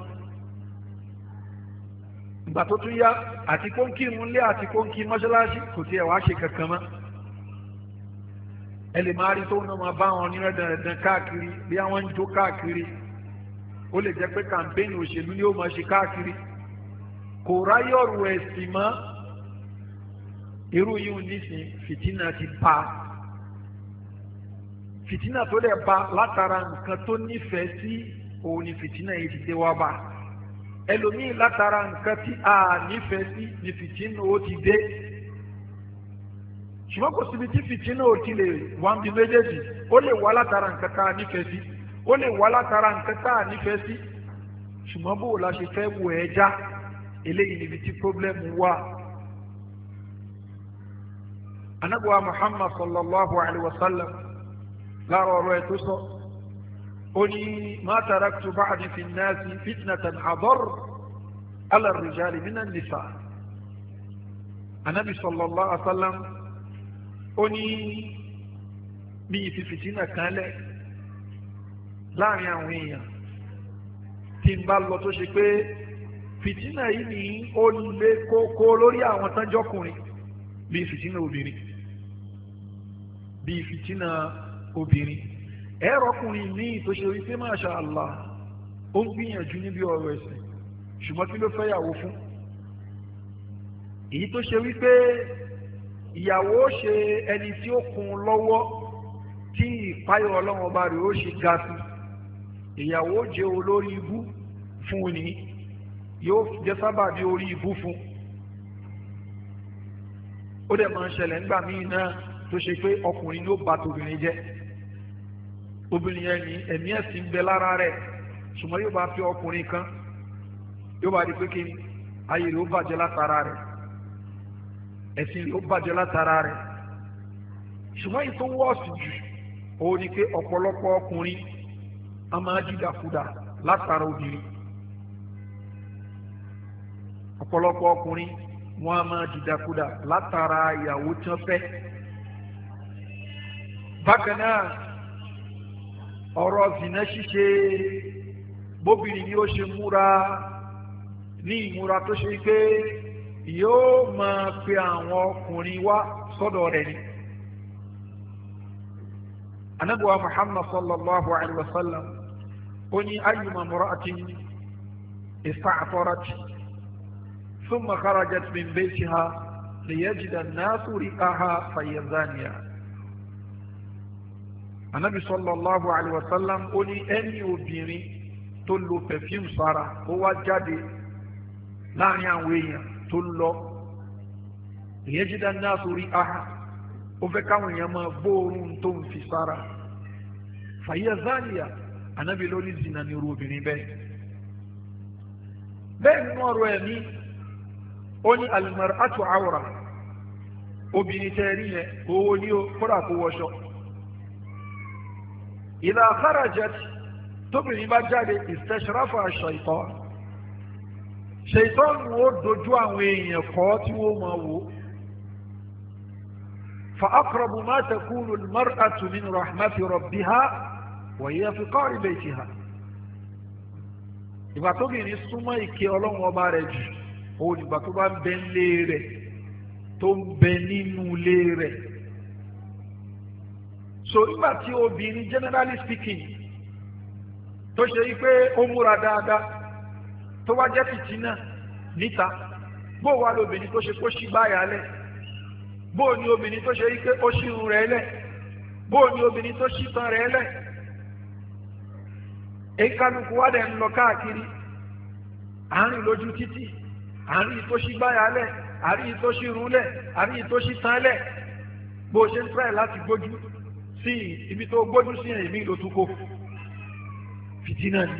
ìgbà tó tún yá àti kó ń kírun lé àti kó ń kí mọ́ṣáláṣí kò tiẹ̀ wá ṣe kankan mọ́ ẹ lè máa rí tó náà máa bá wọn ní rẹ̀dẹ̀rẹ̀dẹ̀ káàkiri bí àwọn ń jó káàkiri ó lè jẹ́ pé kàmpéènì òṣèlú ni ó máa ṣe káàkiri kò ráyọ̀rù ẹ̀sìn mọ́ irú yìí nísìn fìtínà ti pa fìtínà tó lè pa látara nǹkan tó nífẹ̀ẹ́ sí òun ni fìtínà yìí ti dé wá bá ẹlòmíì látara nǹkan tí a nífẹ̀ẹ́ sí ni fìtínà ó ti dé ṣùgbọ́n kò síbi tí fìtínà ò ti lè wá ń bi méjèèjì ó lè wá látara nǹkan tá a nífẹ̀ẹ́ sí ó lè wá látara nǹkan tá a nífẹ̀ẹ́ sí ṣùgbọ́n bó o la ṣe fẹ́ wò ẹ́ já eléyìí níbi tí pọ́blẹ́mù wà. anabuwa Muhammad sallallahu alayhi wa sallam lára ọ̀rọ̀ ẹ̀ tó sọ ó ní ma taraktu ba'di fi nnasi fitnatan adar ala rijali min an-nisa anabi sallallahu alayhi wa sallam ó ní bí ìfi fìtínà kan lẹ̀ láàrin àwọn èèyàn tí ń bá lọ tó ṣe pé fìtínà yìí ní ó lé kókó lórí àwọn tánjọ́kùnrin bí fìtínà obìnrin bí fìtínà obìnrin ẹ̀rọ ọkùnrin míì tó ṣe wípé masha Allah ó ń gbìyànjú níbi ọ̀rọ̀ ẹ̀sìn ṣùgbọ́n kí ló fẹ́ yàwó fún èyí tó ṣe wípé ìyàwó ṣe ẹni tí ó kún lọ́wọ́ tí ìpáyọ̀ ọlọ́run ọba rẹ̀ ó ṣe ga sí ìyàwó jẹ́ olórí ibú fún ni yóò jẹ́ sábàbí orí ibú fún ó dẹ̀ máa ń ṣẹlẹ̀ nígbà míì náà tó ṣe pé ọkùnrin ló bà tòbìnrin jẹ́ obìnrin yẹn ní ẹ̀mí ẹ̀sìn ń bẹ lára rẹ̀ ṣùgbọ́n yóò bá fi ọkùnrin kan yóò bá di pé kí ayé rẹ̀ ó bàjẹ́ látara rẹ̀ ẹ̀sìn rẹ̀ ó bàjẹ́ látara rẹ̀ ṣùgbọ́n èyí tó wọ́ọ̀sì jù òun ni pé ọ̀pọ̀lọpọ̀ ọkùnrin a máa dídàkudà látara obìnrin ọ̀pọ̀lọpọ̀ ọkùnrin wọn a máa dídàkudà látara ìyàwó tí wọ́n fẹ́. bákan náà ọ̀rọ̀ zìnà ṣíṣe bóbìnrin ni ó ṣe múra ní ìmúra tó ṣe pé yóò máa pe àwọn ọkùnrin wá sọ́dọ̀ rẹ̀ ni. anabuwa Muhammad sallallahu alaihi wa sallam ó ní ayyuma mura'atin ista'tarat thumma kharajat min baytiha liyajida an-nasu riqaha fayazaniya. anabi sallallahu alaihi wa sallam ó ní ẹni obìnrin tó lo perfume sára ó wá jáde láàrin àwọn èèyàn tó lọ liyajida an-nasu riqaha ó fẹ́ káwọn èèyàn máa gbóòórùn tó ń fi sára fayazaniya anabi ló ní zina ní irú obìnrin bẹ́ẹ̀. bẹ́ẹ̀ nínú ọ̀rọ̀ ẹ̀mí ó ní al-mar'atu awra obìnrin tẹ́ rí yẹn owó ní o kódà kó wọṣọ. idha kharajat tóbìnrin bá jáde istashrafa ash-shaytan ṣèitán ó dojú àwọn èèyàn kọ́ tí wọ́n máa wò فأقرب ما تكون المرأة من رحمة ربها وهي في قعر بيتها ìgbà tó bìnrin súnmọ́ ìkẹ́ ọlọ́run ọba rẹ̀ jù òun ìgbà tó bá ń bẹ nílé rẹ̀ tó ń bẹ nínú ilé rẹ̀. So nígbà tí obìnrin generally speaking tó ṣe yí pé ó múra dáadáa tó wá jẹ́ fìtínà níta bó wà lóbìnrin tó ṣe kó ṣí báyà lẹ̀ bó ni obìnrin tó ṣe yí pé ó ṣí irun rẹ̀ lẹ̀ bó ni obìnrin tó ṣí tán rẹ̀ lẹ̀. Èkánukú wá dẹ̀ ń lọ káàkiri àárín lójú títì àárín tó ṣí báyà lẹ̀ àárín tó ṣí irun lẹ̀ àárín tó ṣí tán lẹ̀ bó ṣe ń try láti gbójú sí ibi tó gbójú sí ẹ̀mí ló tún kó fìtínà ni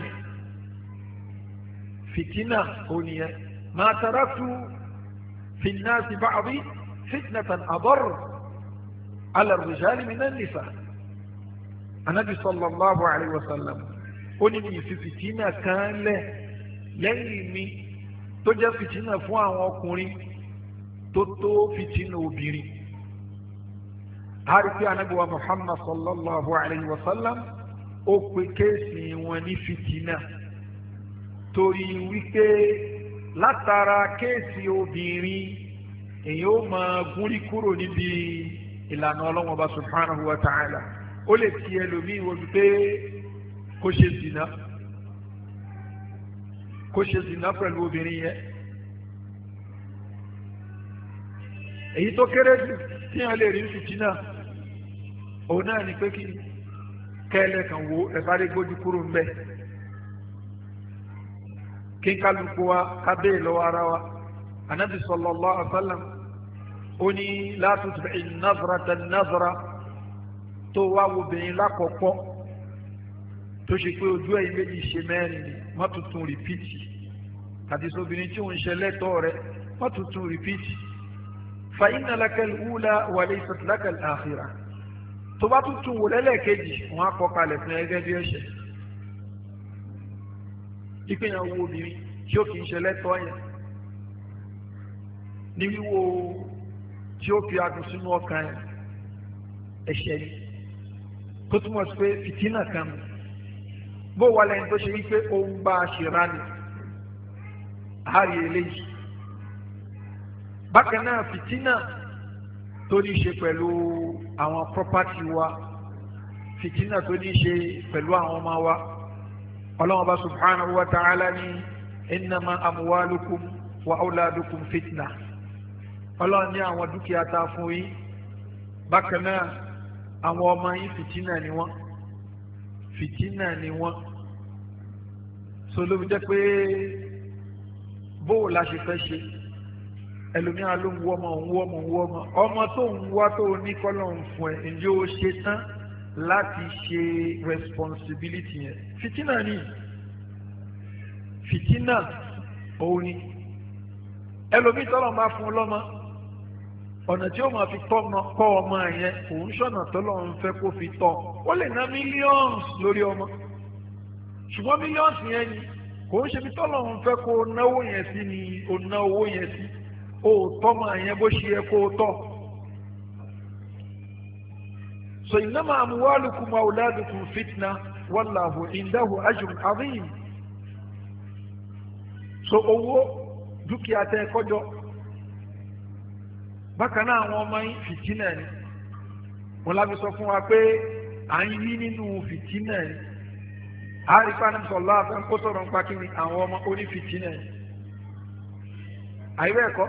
fìtínà ò nìyẹn ma taraktu fi nnasi ba'di fitnatan adar ala ar-rijali min an-nisa. Anabi sallallahu alayhi wa sallam ó ní ní ìfi fìtínà kan lẹ̀ lẹ́yìn mi tó jẹ́ fìtínà fún àwọn ọkùnrin tó tó fìtínà obìnrin. Àríkí anábíwá Muhammad sallallahu alayhi wa sallam ó pe kéèsì wọn ní fìtínà torí wípé látara kéèsì obìnrin èyí ó máa gúnrí kúrò níbi ìlànà Ọlọ́hun Ọba subhanahu wa ta'ala. Ó lè ti ẹlòmíì wọ́n pé kó ṣe zina kó ṣe zina pẹ̀lú obìnrin yẹn. Èyí tó kéré jù tí wọ́n lè rí fìtínà òun náà ni pé kí kẹ́lẹ́ kan wo ẹ̀fárí gbójú kúrò ń bẹ́ kí n kálukú wa ká bẹ́ẹ̀ lọ́wọ́ ara wa. Anabi sallallahu alaihi wa sallam ó ní la tutbi'i an-nazrata an-nazra tó wá wo obìnrin lákọ̀ọ́kọ́ tó ṣe pé ojú ẹ̀yìn méjì ṣe mẹ́rin ni má tuntun rìpíìtì àti sóbìnrin tí òun ṣe lẹ́tọ̀ọ́ rẹ̀ má tuntun rìpíìtì. fa inna laka al-ula wa laysat laka al-akhirah tó bá tuntun wò lẹ́lẹ́kejì wọn á kọ́ kalẹ̀ fún ẹgẹ́ bí ẹ̀ṣẹ̀. ìpínyàwó obìnrin tí ó kì í ṣe lẹ́tọ̀ọ́ yẹn ní wíwo tí ó fi adùn sínú ọkàn yẹn ẹ̀ṣẹ̀ ni tó túmọ̀ sí pé fìtínà kan mi bó wà lẹ́yìn tó ṣe wípé òun bá a ṣe rání àárí eléyìí. Bákan náà fìtínà tó ní ṣe pẹ̀lú àwọn property wa fìtínà tó ní ṣe pẹ̀lú àwọn ọmọ wa. Ọlọ́hun Ọba subhanahu wa ta'ala ní innama amwalukum wa awladukum fitna. Ọlọ́hun ní àwọn dúkìá ta fún yín bákan náà àwọn ọmọ yín fìtínà ni wọ́n fìtínà ni wọ́n. So ló fi jẹ́ pé bóò la ṣe fẹ́ ṣe ẹlòmíràn ló ń wọ́ ọmọ òun wọ́ ọmọ òun wọ́ ọmọ ọmọ tó ń wá tó ní kọ́lọ̀ ń fún ẹ ǹjẹ́ ó ṣe tán láti ṣe responsibility yẹn. Fìtínà ni fìtínà òun ni ẹlòmíràn tọ́lọ̀ máa fún un lọ́mọ ọ̀nà tí ó máa fi tọ́ kọ́ ọmọ yẹn òun ṣọ̀nà tọ́lọ̀ ń fẹ́ kó fi tọ́ ó lè ná millions lórí ọmọ ṣùgbọ́n millions yẹn ni kò ń ṣe bí tọ́lọ̀ ń fẹ́ kó náwó yẹn sí ni ó ná owó yẹn sí ó tọ́mọ yẹn bó ṣe yẹ kó tọ́. So innama amwalukum wa awladukum fitna wallahu indahu ajrun azim. So owó dúkìá tẹ kọjọ bákan náà àwọn ọmọ yín fìtínà ni wọn lábí sọ fún wa pé à ń yí nínú fìtínà ni àríkà ní sọlá àfẹn kó sọ̀rọ̀ nípa kí ni àwọn ọmọ oní fìtínà ni àyíwẹ̀ ẹ̀kọ́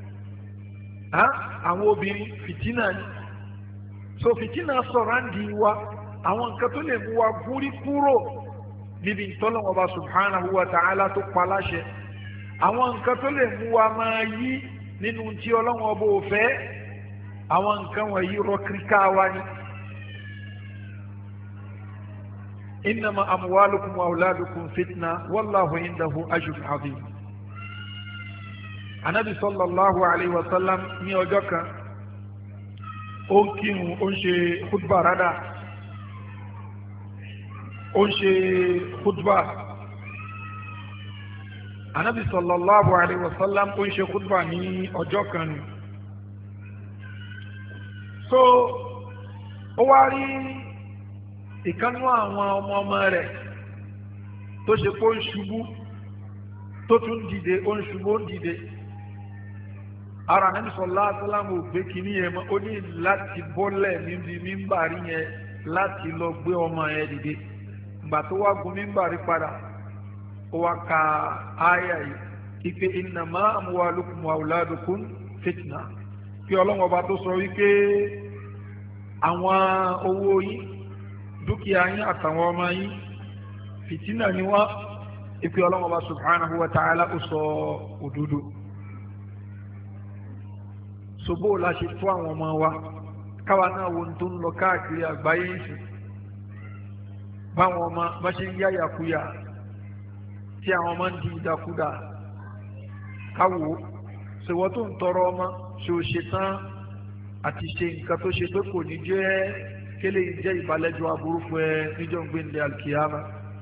àwọn obìnrin fìtínà ni so fìtínà sọ̀rọ̀ àǹdí wa àwọn nǹkan tó lè mú wa gúrí kúrò níbi ìtọ́lọ́wọ́ Ọba subhanahu wa ta'ala tó pa láṣẹ àwọn nǹkan tó lè mú wa máa yí nínú tí ọlọ́wọ́ ọba ò fẹ́ àwọn nǹkan wọ̀nyí rọ́kìríkà wa ni. innama amwalukum wa awladukum fitna wallahu indahu ajrun azim. Anabi sallallahu alayhi wa sallam ní ọjọ́ kan ó ń kírun ó ń ṣe khutba rádà ó ń ṣe khutba. Anabi sallallahu alayhi wa sallam ó ń ṣe khutba ní ọjọ́ kan ni so ó wá rí ìkánú àwọn ọmọ ọmọ rẹ̀ tó ṣe pé ó ń ṣubú tó tún dìde ó ń ṣubú ó ń dìde ara Ànábì sallallahu alaihi wasallam ò gbé kínní yẹn mọ́ ó ní láti bọ́lẹ̀ níbi mímbàrí yẹn láti lọ gbé ọmọ yẹn dìde ìgbà tó wá gun mímbàrí padà ó wá ka áyà yìí ipe innama amwalukum wa auladukum fitna kí ọlọ́wọ́ bá tó sọ wípé àwọn owó yín dúkìá yín àtàwọn ọmọ yín fìtínà ni wọ́n ipe ọlọ́wọ́ bá subhanahu wa ta'ala ó sọ òdodo ṣòbó la ṣe tó àwọn ọmọ wa káwa náà wo tó ń lọ káàkiri àgbáyé ìsìn báwọn ọmọ bá ṣe ń yáyàkúyà tí àwọn ọmọ ń di ìdàkúdà káwò ṣèwọ́ tó ń tọrọ ọmọ ṣe ò ṣe tán àti ṣe nǹkan tó ṣe pé kò ní jẹ́ kélé jẹ́ ìbálẹ́jọ́ aburú fún ẹ níjọ́ ń gbé ní alkiyama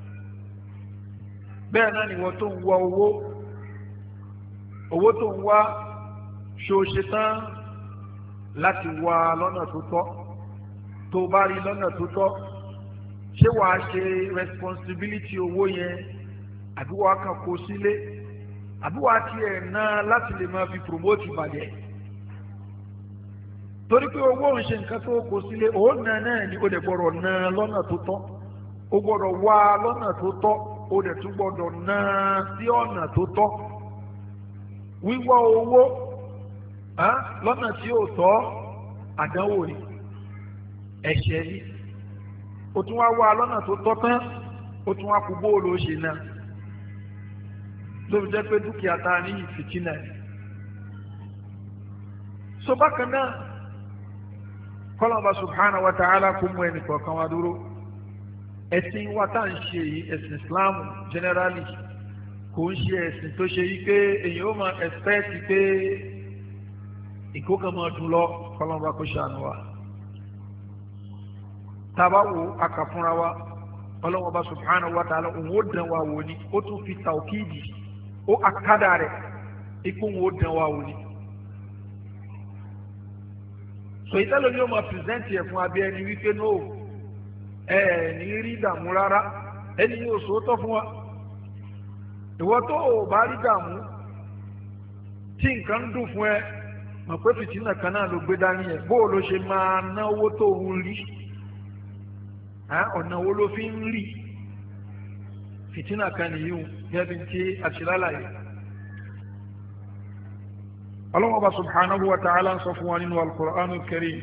bẹ́ẹ̀ náà ni wọ́n tó ń wá owó owó tó ń wá ṣe ò ṣe tán láti wá lọ́nà tó tọ́ tó bá rí lọ́nà tó tọ́ ṣé wàá ṣe responsibility owó yẹn àbí wàá kàn kó sílé àbí wàá tiẹ̀ náà láti lè máa fi promote ìbàjẹ́ torí pé owó ń ṣe nǹkan tó kó sílé òun náà náà ni ó dẹ̀ gbọ́dọ̀ náà lọ́nà tó tọ́ ó gbọ́dọ̀ wá lọ́nà tó tọ́ ó dẹ̀ tún gbọ́dọ̀ náà sí ọ̀nà tó tọ́ wíwá owó lọ́nà tí ó tọ́ àdánwò ni ẹ̀ṣẹ̀ ni ó tún wá wá lọ́nà tó tọ́ tán ó tún wá kú bóòlù ó ṣe náà lórí jẹ́ pé dúkìá ta ní ìfìtínà ẹ̀ so bákan náà kọ́lọ́mọba subhanahu wa ta'ala kó mú ẹnì kọ̀ọ̀kan wá dúró ẹ̀sìn wa tá à ń ṣe yìí ẹ̀sìn Islam generally kò ń ṣe ẹ̀sìn tó ṣe yí pé èyàn ó máa expect pé ìkókàn máa dùn lọ kọ́lọ́mọba kó ṣàánú wa tábà wo akàfúnra wa ọlọ́mọba subhanahu wa ta'ala òun ó dán wa wò ni ó tún fi tàwkídì ó akádà rẹ̀ ikú òun ó dán wa wò ni. so ìtẹ́lẹ̀ ni ó máa pìrìsẹ́ǹtì ẹ̀ fún abẹ́ ẹni wípé no ẹ ní rí dààmú rárá ẹni yóò sòótọ́ fún wa ìwọ tó o bá rí dààmú tí nǹkan ń dùn fún ẹ mọ̀ pé fìtínà kan náà ló gbé dání ẹ̀ bó o ló ṣe máa náwó tó ń rí ọ̀nà wo ló fi ń rí fìtínà kan nìyí gẹ́bí tí àṣìlálàyé Allah subhanahu wa ta'ala ń sọ fún wa nínú al-Qur'anul Karim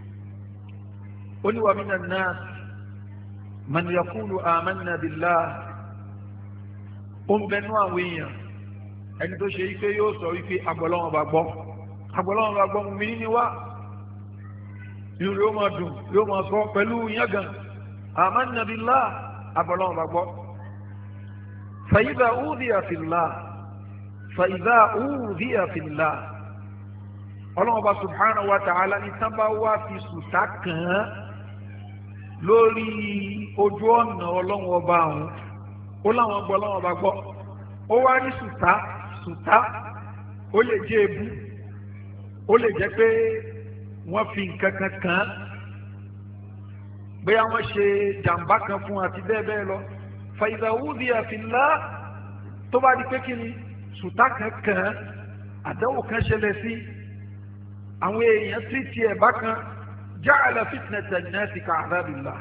ó ní wa minan nas man yaqulu amanna billah ó ń bẹnu àwọn èèyàn ẹni tó ṣe wípé yóò sọ wípé agbọ́lọ́wọ́n bá gbọ́ agbọ́lọ́wọ́n bá gbọ́ mú mi ní wá inú yóò máa dùn yóò máa sọ pẹ̀lú yángàn amanna billah agbọ́lọ́wọ́n bá gbọ́ fa idha udhiya fillah fa idha udhiya fillah ọlọ́wọ́n bá subhanahu wa ta'ala ní sábà wá fi sùtá kàn án lórí ojú ọ̀nà ọlọ́wọ́n ọba ọ̀hún ó láwọn gbọ́ ọlọ́wọ́n ọba gbọ́ ó wá ní sùtá sùtá ó lè jẹ́ ebú ó lè jẹ́ pé wọ́n fi nǹkan kan kàn án bóyá wọ́n ṣe jàǹbá kan fún àti bẹ́ẹ̀ bẹ́ẹ̀ lọ fa idha udhiya fillah tó bá di pé kí ni sùtá kan kàn án àdánwò kan ṣẹlẹ̀ sí àwọn èèyàn tí tiẹ̀ bákan ja'ala fitnata an-nasi ka'adhabillah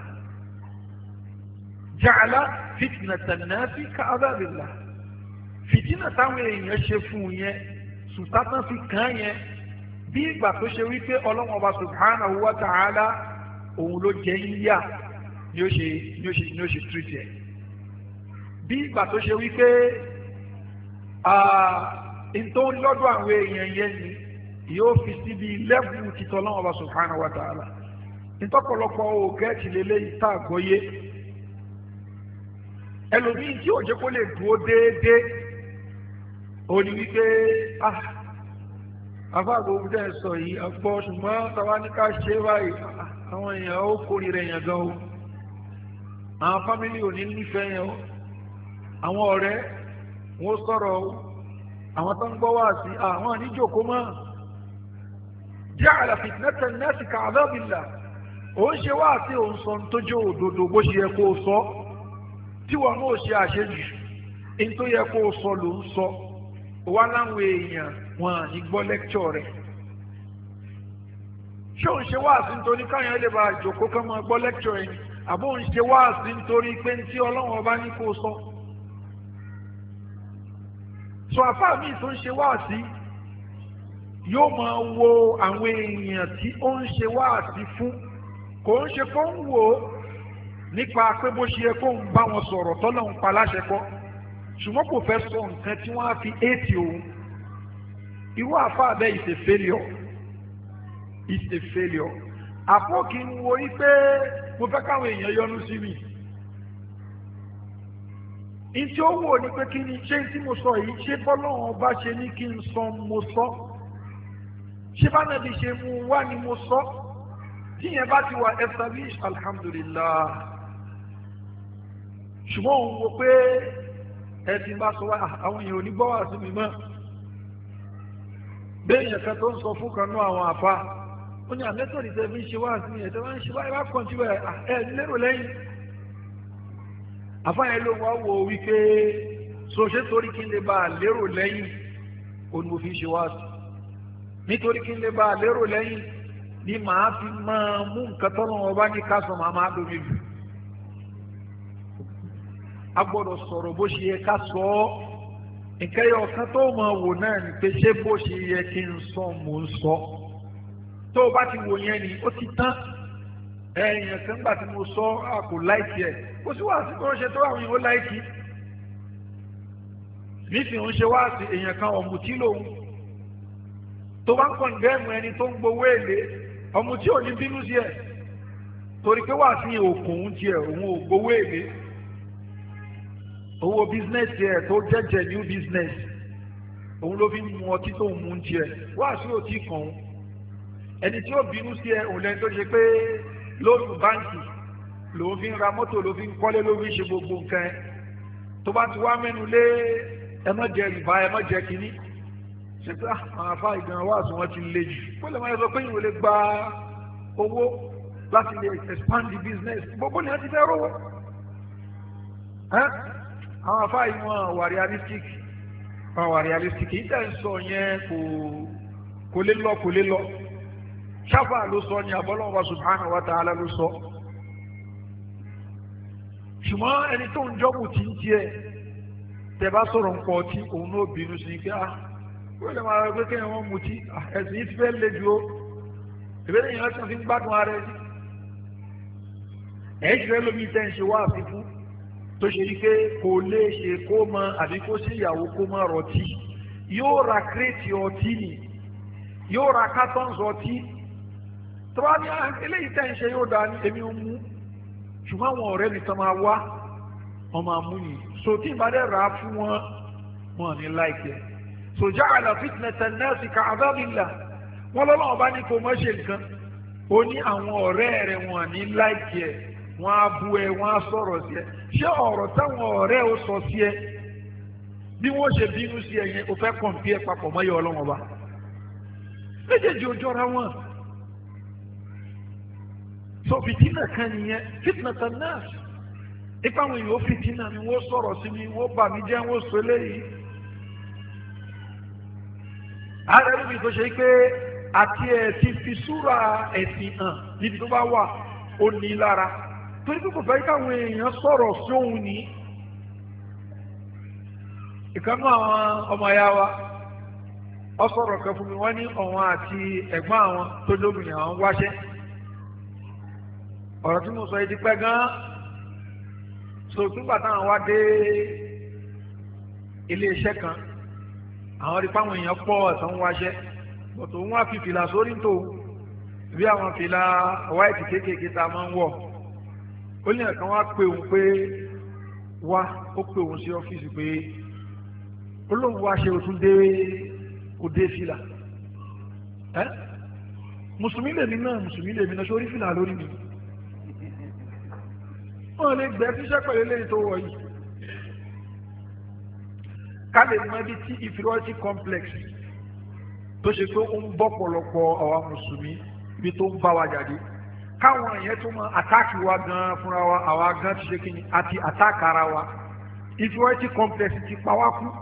ja'ala fitnata an-nasi ka'adhabillah fìtínà táwọn èèyàn ṣe fún yẹn sùtátán fi kàn yẹn bí ìgbà tó ṣe wípé ọlọ́wọ́n ọba subhanahu wa ta'ala òun ló jẹ́ yíyá ni ó ṣe ni ó ṣe ni ó ṣe tírìtì ẹ̀ bí ìgbà tó ṣe wípé ntọ́ lọ́dọ̀ àwọn èèyàn yẹn ni yóò fi síbi lẹ́bù títọ́ ọlọ́wọ́n ọba subhanahu wa ta'ala ntọ́pọ̀lọpọ̀ ògẹ́ẹ̀tì lélẹ́yìí tá a gbọ́yé ẹlòmíì tí òjò kó lè dúró déédéé ó ní wípé ah afáàgbò dẹ́ sọ yìí ọgbọ́ ṣùgbọ́n tàwa ní ká ṣe báyìí àwọn èèyàn ó kórìíra èèyàn gan o àwọn fámìlì ò ní nífẹ̀ẹ́ yẹn o àwọn ọ̀rẹ́ wọn sọ̀rọ̀ o àwọn tó ń gbọ́ wá sí àwọn àníjòkó mọ́ ja'ala fitnata an-nasi ka'adhabillah ó ń ṣe wá àti òun sọ tó jẹ́ òdodo bó ṣe yẹ kó o sọ tí wọn náà ṣe àṣejù ní tó yẹ kó o sọ ló ń sọ wá láwọn èèyàn wọn à ní gbọ́ lẹ́kṣọ̀ rẹ̀ ṣé òun ṣe wá àti nítorí káyọ̀ lè bá àjòkó kán máa gbọ́ lẹ́kṣọ̀ yẹn àbó òun ṣe wá àti nítorí pé tí ọlọ́run ọba ní kó o sọ sọ àfáà míì tó ń ṣe wá àti yóò máa wo àwọn èèyàn tí ó ń ṣe wá àti fún kò ń ṣe kó ń wò ó nípa pé bó ṣe yẹ kó ń bá wọn sọ̀rọ̀ tọ́lọ̀ ń pa láṣẹ kọ́ ṣùgbọ́n kò fẹ́ sọ nǹkan tí wọ́n á fi éètì òun irú àfáà bẹ́ẹ̀ is a failure is a failure àpò kì í wo yí pé mo fẹ́ káwọn èèyàn yọ́nú sí mi ìtí ó wò ní pé kí ni ṣé tí mo sọ yìí ṣé bọ́lọ́wọ́n bá ṣe ní kí n sọ mo sọ ṣé bá nàbí ṣe mú wá ni mo sọ tíyẹn bá ti wà establish alhamdulillah ṣùgbọ́n òun wo pé ẹ̀sìn bá sọ wá àwọn èèyàn ò ní gbọ́ wá sí mi mọ́ bẹ́ẹ̀ yẹn kan tó ń sọ fún kan náà àwọn àfa ó ní àmẹ́tọ̀rì tẹ́ fi ń ṣe wá sí mi ẹ̀tẹ́ wá ń ṣe wá ẹ̀ wá kọ́ntì wẹ̀ ẹ̀ lérò lẹ́yìn àfa yẹn ló wá wò wípé so ṣé torí kí n lè bá a lérò lẹ́yìn òun mo fi ń ṣe wá sí nítorí kí n lè bá a lérò lẹ́yìn ni màá fi máa mú nǹkan tọ́lọ́ wọn bá ní ká sọ màá máa domi lù a gbọ́dọ̀ sọ̀rọ̀ bó ṣe yẹ ká sọ ọ́ nǹkan yẹ ọ̀kan tó máa wò náà ni pé ṣé bó ṣe yẹ kí n sọ mò ń sọ tó o bá ti wò yẹn ni ó ti tán ẹ̀yìn kan gbà tí mo sọ a kò láìkì ẹ̀ kó sì wá sí kó ṣe tó àwọn èèyàn láìkì nísìnyí ń ṣe wá sí èèyàn kan ọ̀mùtí lòun tó bá ń kàn dẹ́mu ẹni tó ń gbowó èlé ọmọ tí ò ní bínú sí ẹ torí pé wà sí òkun tiẹ̀ òun ò gbowó èlé owó bísínẹ́sì ẹ tó jẹ́jẹ́ new business òun ló fi ń mu ọtí tó ń mu tiẹ̀ wà sí òtí kan òun ẹni tí ó bínú sí ẹ òun lẹni tó ṣe pé lóòtù báǹkì lòun fi ń ra mọ́tò ló fi ń kọ́lé ló fi ń ṣe gbogbo nǹkan ẹ tó bá ti wá mẹ́nu lé ẹ má jẹ rìbá ẹ má jẹ kínní ṣètò àwọn afá ìgbìmọ̀ wà sùn wọ́n ti lé jù kó lè máa sọ pé ìwé lè gba owó láti lè expand the business gbogbo ni wọ́n ti fẹ́ rówó àwọn afá ìwọ̀n wà realistic wọ́n wà realistic yìí tẹ̀ ń sọ yẹn kò kò lè lọ kò lè lọ ṣáfà ló sọ ní abọ́lọ́wọ́ subhanahu wa ta'ala ló sọ ṣùgbọ́n ẹni tó ń jọ́mù tí ń tiẹ̀ tẹ̀ bá sọ̀rọ̀ ń pọ̀ tí òun náà bínú sí pé ah wọ́n lè máa gbé kéèyàn wọ́n mutí ẹ̀sìn yìí ti fẹ́ le jù ó ìbéèrè yẹn lọ́sàn fi ń gbádùn ara ẹni ẹ̀yìn ti fẹ́ lómi tẹ́ ń ṣe wá àfikún tó ṣe yí pé kò lè ṣe kó mọ àbí kó ṣe ìyàwó kó mọ rọtí yóò ra kírètì ọtí ni yóò ra cartons ọtí tó bá ní eléyìí tẹ́ ń ṣe yóò dáa ní èmi ń mú ṣùgbọ́n àwọn ọ̀rẹ́ mi tán máa wá wọn máa mú ni so tí ìbádẹ́ rà á fún wọn wọn ní láìpẹ́ so ja'ala fitnata an-nasi ka'adhabillah wọn lọ́lọ́wọ́ bá ní kó mọ́ ṣe nǹkan ó ní àwọn ọ̀rẹ́ rẹ̀ wọn ní láìkí ẹ̀ wọ́n á bú ẹ wọ́n á sọ̀rọ̀ sí ẹ ṣé ọ̀rọ̀ táwọn ọ̀rẹ́ ó sọ sí ẹ bí wọ́n ṣe bínú sí ẹ yẹn ó fẹ́ kọ̀ǹpì ẹ papọ̀ mọ́ yọ ọlọ́wọ́ bá méjèèjì ó jọra wọn so fìtínà kan nìyẹn fitnata an-nas ipa àwọn èèyàn ó fìtínà mi wọ́n sọ̀rọ̀ sí mi wọ́n bà mí jẹ́ wọ́n sọ eléyìí ààrẹ níbi tó ṣe pé àti ẹ̀ ti fi súra ẹ̀sìn hàn níbi tó bá wà ó ní lára torí pé kò fẹ́ káwọn èèyàn sọ̀rọ̀ sóhun ní ìkànnú àwọn ọmọ ya wa ọ sọ̀rọ̀ kan fún mi wọ́n ní ọ̀wọ́n àti ẹ̀gbọ́n àwọn tó lóbìnrin àwọn wáṣẹ́ ọ̀rọ̀ tí mo sọ yìí ti pẹ́ gan-an so nígbà táwọn wá dé ilé iṣẹ́ kan àwọn rí fáwọn èèyàn pọ̀ ẹ̀sán ń wáṣẹ́ bọ̀tò wọn á fi fìlà sórí tó bí àwọn fìlà wáìtì kéékèèké tá a máa ń wọ̀ ó ní ẹ̀kan wá pé òun pé wá ó pé òun sí ọ́fíìsì pé olóhùn wá ṣe òtún dé òde fìlà ẹ́ mùsùlùmí lèmi náà mùsùlùmí lèmi náà sórí fìlà lórí mi wọ́n lè gbẹ́ fíṣẹ́ pẹ̀lú eléyìí tó wọ̀ yìí ká lè mọ ibi tí inferiority complex tó ṣe pé ó ń bọ́ pọ̀lọpọ̀ àwa mùsùlùmí ibi tó ń bá wa jáde káwọn èèyàn tó mọ àtáàkì wa gan fúnra wa àwa gan ti ṣe kí ni àti àtáàkì ara wa inferiority complex ti pa wá kú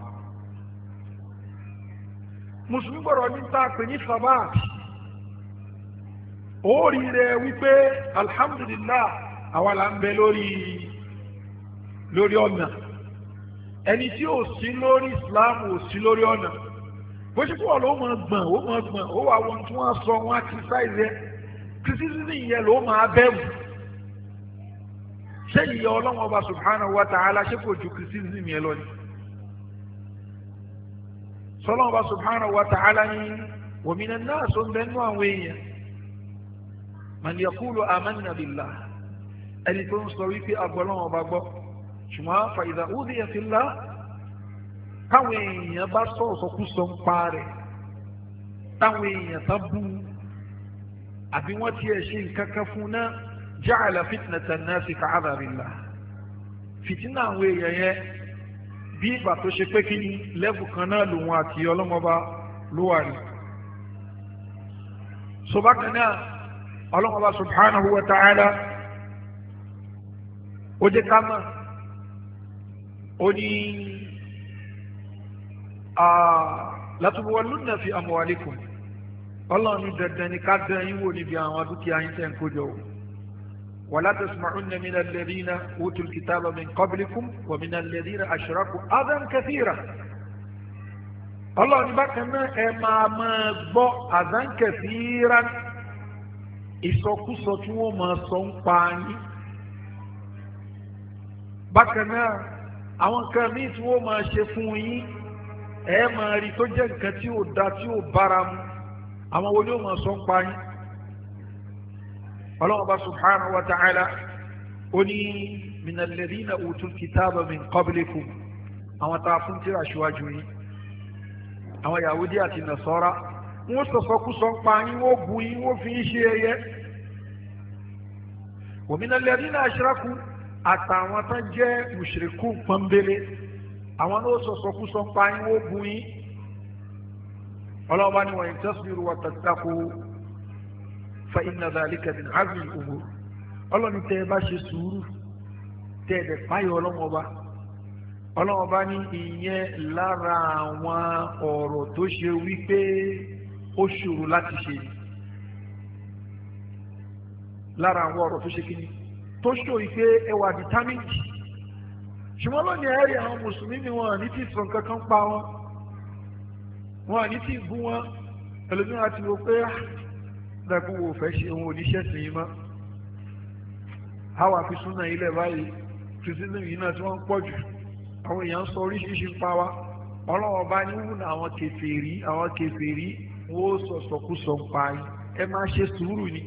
mùsùlùmí gbọ́dọ̀ ní ta pè ní sabat oríire wípé alhamdulillah àwa là ń bẹ lórí lórí ọ̀nà ẹni tí ò sí lórí islam ò sí lórí ọ̀nà bó ṣe pọ̀ ló mọ̀ gbọ̀n ó mọ̀ gbọ̀n ó wà wọn tí wọ́n sọ wọn criticize ẹ criticism yẹn ló máa bẹ̀rù ṣé ìyà ọlọ́wọ́n ọba subhanahu wa ta'ala ṣé kò ju criticism yẹn lọ ni sọlọ́wọ́n ọba subhanahu wa ta'ala ni wa minan nas ń bẹ nú àwọn èèyàn man yaqulu amanna billah ẹni tó ń sọ wípé agbọ́lọ́wọ́n ọba gbọ́ ṣùgbọ́n fa idha udhiya fillah táwọn èèyàn bá sọ ọ̀sọ̀kúsọ ń pa rẹ̀ táwọn èèyàn tán bú àbí wọ́n tiẹ̀ ṣe nǹkan kan fún náà ja'ala fitnata an-nasi ka'adhabillah fìtínà àwọn èèyàn yẹn bí ìgbà tó ṣe pé kí ni lẹ́bù kan náà lòun àti ọlọ́mọba ló wà ní. sọ́bàkan náà ọlọ́mọba subhanahu wa ta'ala ó jẹ́ ká mọ̀ ó ní látúbọ̀wọ́lúnà fi amwalikum ọlọ́run ní dandan ní ká dán yín wò níbi àwọn dúkìá yín tẹ́ ń kójọ o wala tasma'unna mina alladhina utul kitaba min qablikum wa mina alladhina ashraku adan kathira ọlọ́run ní bákan náà ẹ máa máa gbọ́ adan kathira ìsọkúsọ tí wọ́n máa sọ ń pa yín bákan náà àwọn nǹkan míì tí wọ́n máa ṣe fún yín ẹ máa rí tó jẹ́ nǹkan tí ò da tí ò bára mu àwọn wo ni ó máa sọ ń pa yín ọlọ́run bá subhanahu wa ta'ala ó ní minal ladhina utul kitaba min qablikum àwọn tá a fún tírà aṣíwájú yín àwọn Yahudi àti Nasara wọ́n sọ̀sọ́kú sọ ń pa yín wọ́n bu yín wọ́n fi ń ṣe ẹyẹ wa minal ladhina ashraku àtàwọn tán jẹ́ mùṣírikù pọ́nbélé àwọn náà sọ̀sọ̀kú sọ ń pa yín wọ́n bu yín ọlọ́ọ̀bá ni wa in tasbiru wa tattaqu fa inna dhalika min azmi al-umur ọlọ́ni tẹ́ ẹ bá ṣe sùúrù tẹ́ ẹ dẹ̀ páyọ̀ ọlọ́mọba ọlọ́mọba ní ìyẹn lára àwọn ọ̀rọ̀ tó ṣe wípé ó ṣòro láti ṣe lára àwọn ọ̀rọ̀ tó ṣe kíni tó ṣòro wípé ẹ wà determined ṣùgbọ́n lónìí ẹ̀rí àwọn mùsùlùmí ni wọn ní tí sọ nǹkan kan pa wọn wọn ní tí bú wọn ẹlòmíràn ti wò pé dàgbù wò fẹ́ ṣe ohun oníṣẹ́ sí yìí mọ́ àwọn àfisùn náà ilẹ̀ báyìí kìrìsìtìmù yìí náà tí wọ́n ń pọ̀ jù àwọn èèyàn ń sọ oríṣiríṣi ń pa wá ọlọ́wọ́ bá ní wùnà àwọn kèfèrí àwọn kèfèrí wọ́n ó sọ̀sọ̀kúsọ ń pa yín ẹ máa ṣe sùúrù ni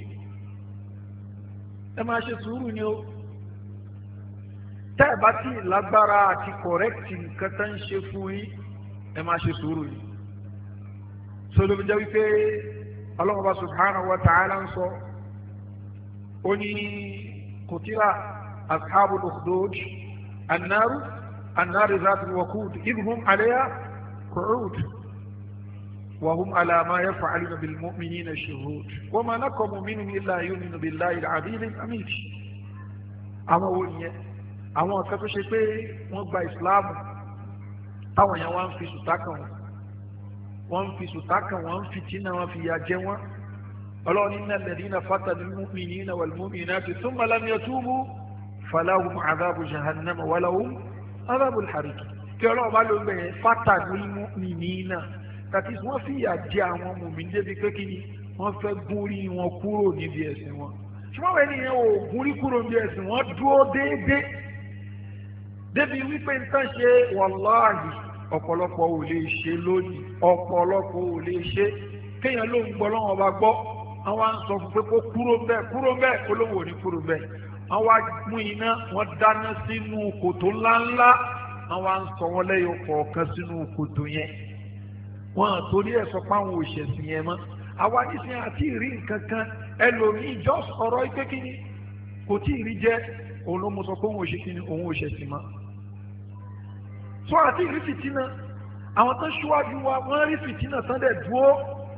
ẹ máa ṣe sùúrù ni ó tẹ́ ẹ bá tí lágbára àti kọ̀rẹ́kìtì nǹkan tó ń ṣe fún yín ẹ máa ṣe sùúrù ni sọlọ́mù jẹ́ wípé ọlọ́mọba subhanahu wa ta'ala ń sọ ó ní kutila ashabul ukhdud annaru annaru zatul waqud idhum alayha qu'ud wa hum ala ma yaf'aluna bil mu'minina shuhud wa ma naqamu minhum illa yu'minu billahi al-'aziz al-hamid àwọn wo nìyẹn àwọn kan tó ṣe pé wọ́n gba islam táwọn yẹn wá ń fi sùtá kan wọn wọ́n fi sùtá kan wọ́n fi tínà wọ́n fi yà jẹ wọ́n ọlọ́run innal ladhina fatanu al-mu'minina wal-mu'minati thumma lam yatubu falahum 'adhabu jahannama wa lahum 'adhabu al-hariq kí ọlọ́run bá ló ń bẹ̀rẹ̀ fatanu al-mu'minina that is wọ́n fi yà jẹ àwọn mùmín débi pé kí ni wọ́n fẹ́ gúnrí wọn kúrò níbi ẹ̀sìn wọn ṣùgbọ́n wọ́n ẹni yẹn ò gúnrí kúrò níbi ẹ̀sìn wọn dúró déédéé débi wípé ń tán ṣe wàláhì ọ̀pọ̀lọpọ̀ ò lè ṣe lónìí ọ̀pọ̀lọpọ̀ ò lè ṣe kéèyàn ló ń gbọ́ lọ́wọ́ bá gbọ́ àwọn à ń sọ fún pé kó kúrò bẹ́ẹ̀ kúrò bẹ́ẹ̀ olówó ní kúrò bẹ́ẹ̀ àwọn mú iná wọ́n dáná sínú kòtò ńláńlá àwọn à ń sọ wọ́n lẹ́yọ kọ̀ọ̀kan sínú kòtò yẹn wọ́n àtòrí ẹ̀ sọ pé àwọn òṣèṣìn yẹn mọ́ àwa nísìnyí àti ìrí nǹkan kan ẹlòmíì just ọ̀rọ̀ ipé kíni kò tí ì rí jẹ́ òun ló mú sọ pé òun òṣè kíni òun òṣèṣìn mọ́ so àti ìrí fìtínà àwọn tó ṣíwájú wa wọ́n rí fìtínà tán dẹ̀ dúró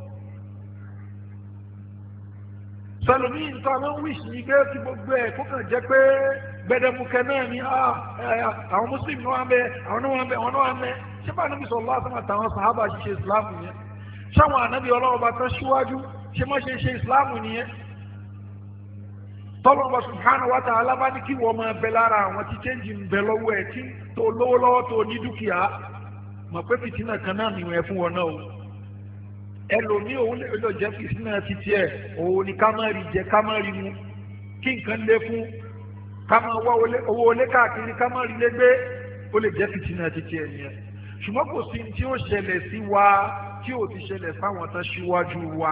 salomi nǹkan àwọn wíṣ ní pé kí gbogbo ẹ̀ kó kàn jẹ́ pé gbẹdẹmukẹ náà ni àwọn muslim náà wà mẹ́ àwọn náà wà mẹ́ àwọn náà wà mẹ́ ṣé bá Ànábì sallallahu alaihi wasallam àtàwọn sàhábà ṣiṣẹ́ islam yẹn ṣáwọn ànábì ọlọ́wọ́ bá tán síwájú ṣé má ṣe ṣe islam nìyẹn tọ́lọ́mọ subhanahu wa ta'ala bá ní kí wọ́n máa bẹ lára àwọn tí chẹ́ǹjì ń bẹ lọ́wọ́ ẹ̀ tí tó lówó lọ́wọ́ tó ní dúkìá mọ̀ pé fìtínà kan náà nìyẹn fún wọn náà o ẹlòmíì òun lè lọ jẹ́ fìtínà títí ẹ̀ òun ni ká má rí jẹ ká má rí mu kí nǹkan lé fún ká má wá owó olé káàkiri ká má rí lé gbé ó lè jẹ́ fìtínà títí ẹ̀ nìyẹn ṣùgbọ́n kò sí tí ó ṣẹlẹ̀ sí wa tí ò ti ṣẹlẹ̀ sáwọn tán síwájú wa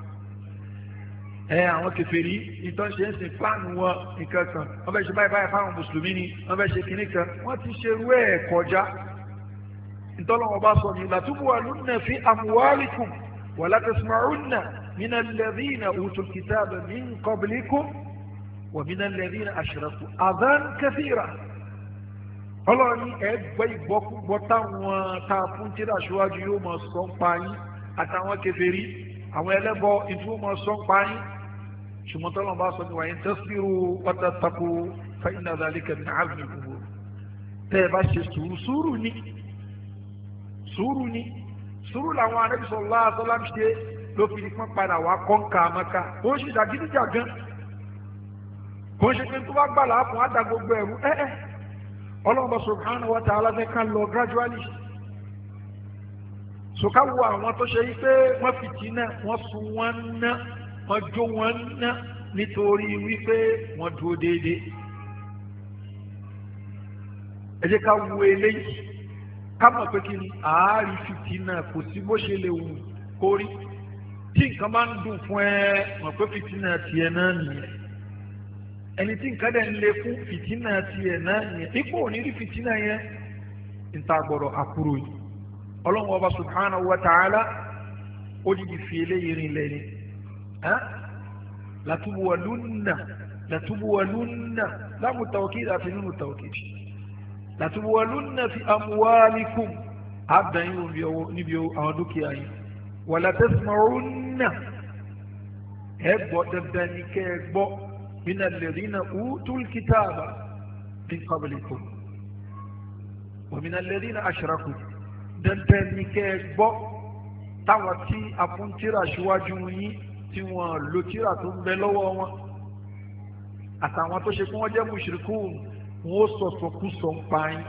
ẹ àwọn kèfèrí ìtàn ṣe ń sin pláànù wọn nǹkan kan wọ́n fẹ́ ṣe báyìí báyìí fáwọn mùsùlùmí ni wọ́n fẹ́ ṣe kinní kan wọ́n ti ṣe irú ẹ̀ kọjá ìtọ́lọ́wọ́n bá sọ ní latubwalunna fi amwalikum wa latasma'unna mina alladhina utul kitaba min qablikum wa mina alladhina ashraku adhan kathira ọlọ́run ní ẹgbẹ́ ìgbọ́kúgbọ́ táwọn tá a fún tíra ṣíwájú yóò mọ̀ sọ ń pa yín àtàwọn kèfèrí àwọn ẹlẹ́bọ ìtú mọ̀ sọ ń pa yín ṣùgbọ́n tọ́lọ́run bá sọ ní wa in tasbiru wa tattaqu fa inna dhalika min azmi al-umur tẹ́ ẹ bá ṣe sùúrù sùúrù ni sùúrù ni sùúrù làwọn Ànábì sallallahu alaihi wasallam ṣe ló fi pọ́n padà wá kọ́ńkà Mákà ó ń ṣe ìdàgídíjà gan kò ń ṣe pé tó bá gbà láàfún á da gbogbo ẹ̀rú ẹ́ẹ́ ọlọ́run subhanahu wa ta'ala fẹ́ ká lọ gradually so ká wo àwọn tó ṣe yí pé wọ́n fìtínà wọ́n sun wọ́n ná wọ́n jó wọ́n ná nítorí wípé wọ́n dúró déédéé ẹ jẹ́ ká wo eléyìí ká mọ̀ pé kí ni àárí fìtínà kò sí bó ṣe lè wù kó rí tí nǹkan máa ń dùn fún ẹ mọ̀ pé fìtínà tiẹ̀ náà nìyẹn ẹni tí nǹkan dẹ̀ ń lé fún fìtínà tiẹ̀ náà yẹn ipò òní rí fìtínà yẹn níta gbọ́dọ̀ àkúrò yìí ọlọ́run ọba subhanahu wa ta'ala ó dìdí fi eléyìí rìn lẹ́ni latubuwalunna latubuwalunna láàmú tawkid àti nínú tawkid latubuwalunna fi amwalikum àbẹ̀yìn níbi àwọn dúkìá yìí wala tasma'unna ẹ gbọ́ dandan ní kẹ́ ẹ gbọ́. من الذين أوتوا الكتاب من قبلكم ومن الذين أشركوا dandan ni kẹ́ ẹ gbọ́ táwọn tí afúntìrà ṣíwájú yín tí wọ́n lo tírà tó ń bẹ lọ́wọ́ wọn àtàwọn tó ṣe kí wọ́n jẹ́ mushrikun wọn ó sọ̀sọ̀ kú sọ̀ ń pa yín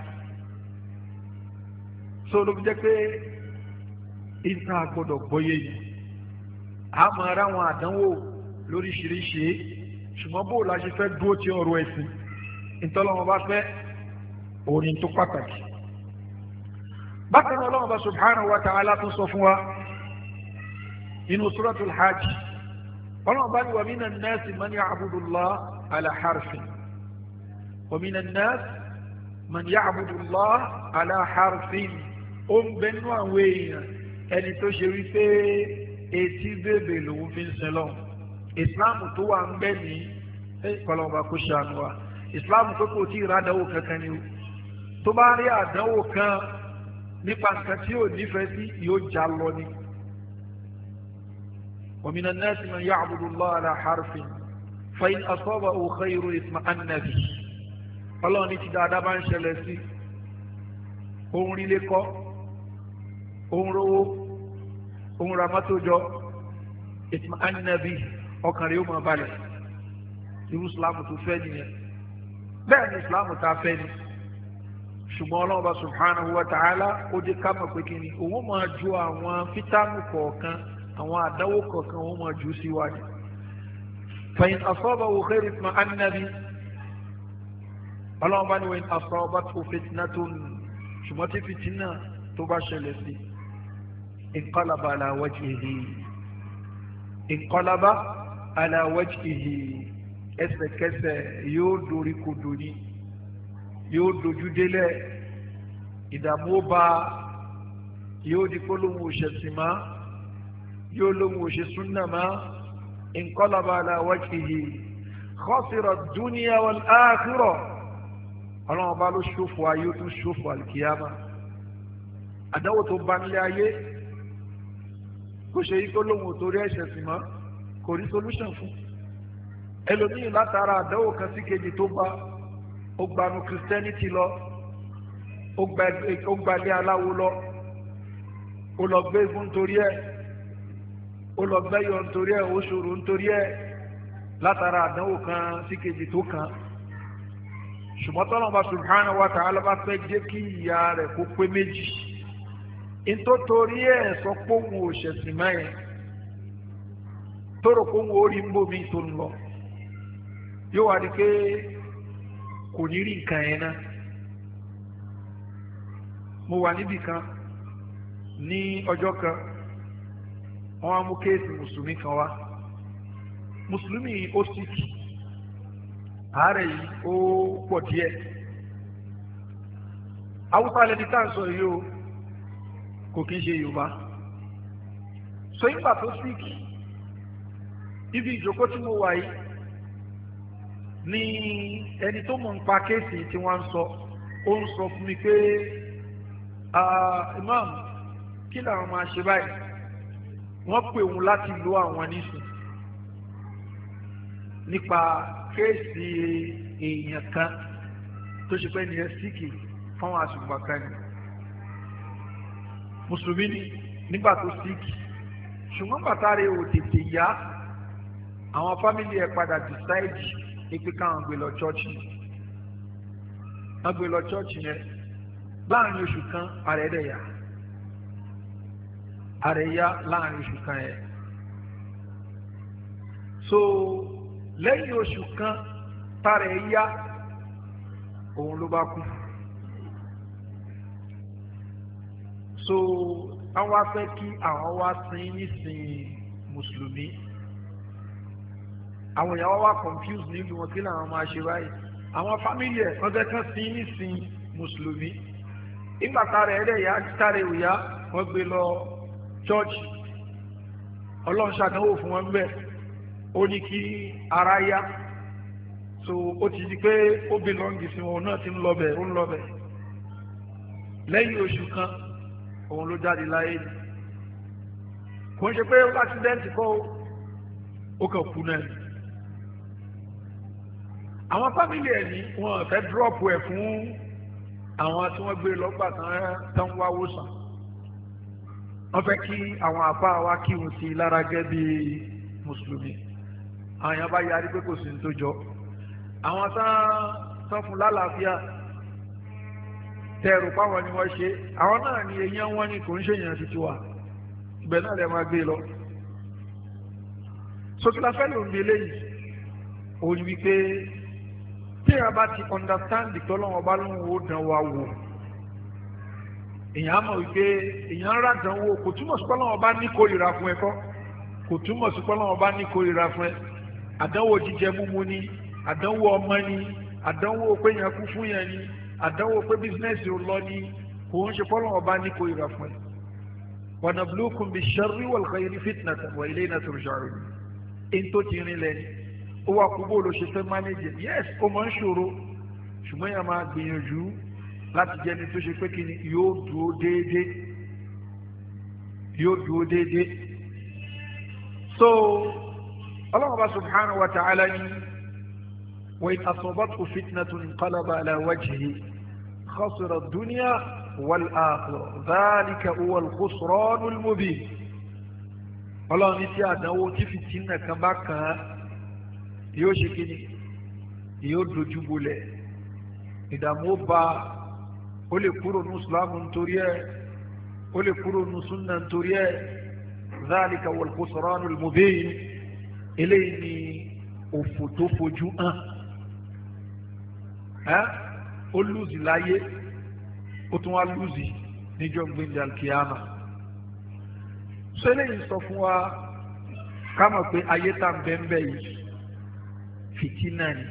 so ló fi jẹ́ pé ìta gbọ́dọ̀ gbọ́yé yìí àmọ́ ara wọn àdánwò lóríṣiríṣi ṣùgbọ́n bó la ṣe fẹ́ dúró tí ọ̀rọ̀ ẹ̀sìn ìtọ́lọ́wọ́n bá fẹ́ orin tó pàtàkì. bákan náà Ọlọ́hun bá subhanahu wa ta'ala tún sọ fún wa inú suratul hajj Ọlọ́hun bá ní wa minan nasi man ya'budu Allah ala harfin wa minan nasi man ya'budu Allah ala harfin ó ń bẹ nínú àwọn èèyàn ẹni tó ṣe wípé etí bèbè lòun fi ń sẹlọ́n ìsìláàmù tó wà ń bẹ ní kọlọ́ọ̀bá kó ṣàánú wa ìsìláàmù tó kò tí ì rà àdánwò kankan ni o tó bá rí àdánwò kan nípa nǹkan tí ò nífẹ̀ẹ́ sí yóò já lọ ni. wa minan nasi man ya'budu Allah ala harfin fa in asabahu khayrun itma'anna bihi ọlọ́run ní ti dáadáa bá ń ṣẹlẹ̀ sí ohun rí lé kọ́ ohun rówó ohun ra mọ́tò jọ itma'anna bihi ọkàn rẹ̀ yóò máa balẹ̀ irú islam tó fẹ́ nìyẹn bẹ́ẹ̀ ni islam tá a fẹ́ ni ṣùgbọ́n ọlọ́run bá subhanahu wa ta'ala ó dé ká mọ̀ pé kí ni òun máa ju àwọn fítàmù kọ̀ọ̀kan àwọn àdáwò kọ̀ọ̀kan òun máa jù síwájú fa in asabahu khayrun itma'anna bihi ọlọ́run bá ní wa in asabathu fitnatun ṣùgbọ́n tí fìtínà tó bá ṣẹlẹ̀ sí inqalaba ala wajhihi inqalaba ala wajhihi ẹsẹ̀kẹsẹ̀ yóò dorí kodò ní yóò dojú délẹ̀ ìdààmú ó bá yóò di kó lóhun òṣèṣin má yóò lóhun òṣè súnnà má inqalaba ala wajhihi khasira ad-dunya wal akhirah ọlọ́run bá ló ṣòfò ayé ó tún ṣòfò alkiyama àdáwò tó bá nílé ayé kò ṣe yí kó lóhun òtórí ẹ̀ṣẹ̀ sí má kò rí solution fún ẹlòmíì látara àdánwò kan sí kejì tó bá ó gbanu Christianity lọ ó gbalé aláwo lọ ó lọ gbé egun nítorí ẹ̀ ó lọ gbẹ́yọ̀ nítorí ẹ̀ ó ṣòro nítorí ẹ̀ látara àdánwò kan sí kejì tó kàn ṣùgbọ́n tọ́lọ́mọba subhanahu wa ta'ala bá fẹ́ jẹ́ kí ìyá rẹ̀ kó pé méjì nítorí ẹ̀ sọ pé òun ò ṣẹ̀sìn mẹ́yẹn tó rò pé òun ò rí ń bòmí tó ń lọ yóò wá di pé kò ní rí nǹkan yẹn náà. mo wà níbì kan ní ọjọ́ kan wọ́n á mú kéèsì mùsùlùmí kan wá mùsùlùmí ó síkì àárẹ̀ yìí ó pọ̀ díẹ̀ Haúsá lẹni tá à ń sọ yìí o kò kí ń ṣe Yorùbá so ìgbà tó síkì ibi ìjókòó tí mo wà yìí ní ẹni tó mọ̀ ń pa kéèsì tí wọ́n ń sọ ó ń sọ fún mi pé imam kí làwọn máa ṣe báyìí wọ́n pè òun láti lo àwọn nísìn nípa kéèsì èèyàn kan tó ṣe pé ní ẹ síkì fáwọn àṣùgbà kan ni mùsùlùmí ni nígbà tó síkì ṣùgbọ́n bàtà rẹ̀ ò tètè yá àwọn fámìlì ẹ̀ padà decide ipe káwọn gbé lọ chọ́ọ̀chì wọ́n gbé lọ chọ́ọ̀chì yẹn láàrin oṣù kan ààrẹ dẹ̀ yá ààrẹ yá láàrin oṣù kan yẹn so lẹ́yìn oṣù kan tààrẹ yá òun ló bá kú so àwọn afẹ́ kí àwọn wá sin nísìn mùsùlùmí àwọn ìyàwó wa confused nílùú wọn kí làwọn máa ṣe báyìí àwọn fámìlì ẹ̀ wọ́n fẹ́ kán sin nísìn mùsùlùmí ìgbà tààrẹ ẹ̀rẹ́ ìyá tààrẹ òyà wọ́n gbé lọ church ọlọ́run ṣàdánwò fún wọn bẹ́ẹ̀ ó ní kí ara yá so ó ti di pé ó belongi sí wọn náà ti ń lọbẹ̀ ó ń lọbẹ̀ lẹ́yìn oṣù kan òun ló jáde láyé ni kò ń ṣe pé accident kọ́ ó kàn kú náà àwọn fámìlì ẹ̀ ní wọn fẹ́ drop ẹ̀ fún àwọn tí wọ́n gbé lọ́gbà tán wá wòsàn wọ́n fẹ́ kí àwọn àbá wa kí wọ́n sí lára gẹ́ bí mùsùlùmí àwọn èèyàn bá yarí pé kò sí ní tó jọ àwọn tán fún lálàáfíà tẹ̀rù páwọn ni wọ́n ṣe àwọn náà ni èèyàn wọn ni kò ń ṣèyàn títí wa ibẹ̀ náà lè máa gbé lọ sókìlá fẹ́ ló ń bi eléyìí òun wípé tí a bá ti understand tọ́lọ́wọ́ bá lóun ó dán wa wò èèyàn á mọ̀ wípé èèyàn ń rà dánwò kò túmọ̀ sí pọ́lọ́wọ́ bá ní kórìíra fún ẹ kọ́ kò túmọ̀ sí pọ́lọ́wọ́ bá ní kórìíra fún ẹ àdánwò jíjẹ múmu ni àdánwò ọmọ ni àdánwò pé yẹn kú fún yẹn ni àdánwò pé bísínẹ́sì ò lọ ni kò ń ṣe pọ́lọ́wọ́ bá ní kórìíra fún ẹ. wa nabluukum bish-sharri wal-khayri fitnatan wa ilayna turja'un èyí tó ti rin lẹ́ni ó wà kú bó ló ṣe fẹ́ mánéjì yes ó máa ń ṣòro ṣùgbọ́n yẹn máa gbìyànjú láti jẹ́ ní tó ṣe pé kí ni yóò dúró déédéé yóò dúró déédéé so Allah bá subhanahu wa ta'ala ni wa in asabathu fitnatun inqalaba ala wajhihi khasira ad-dunya wal akhirah dhalika huwa al-khusran al-mubin Allah ní tí àdánwò tí fìtínà kan bá kàn án yóò ṣe kíni yóò dojú bolẹ̀ ìdààmú ó bá ó lè kúrò ní ìsìlámù nítorí ẹ̀ ó lè kúrò ní súnà nítorí ẹ̀ dhalika wal khusranul mubin eléyìí ni òfò tó fojú hàn ẹ́ ó lùzì láyé ó tún wá lùzì níjọ́ gbẹ̀ndẹ̀ alkiyama sọ eléyìí sọ fún wa ká mọ̀ pé ayé tá ń bẹ́ẹ̀ bẹ́ẹ̀ yìí fìtínà ni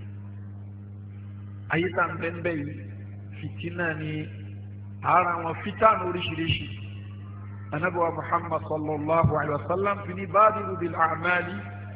ayé tá ń bẹ́ẹ̀ bẹ́ẹ̀ yìí fìtínà ni ara wọn fìtánù oríṣiríṣi anabuwa muhammad sallallahu alaihi wa sallam fi ní badiru bil a'mali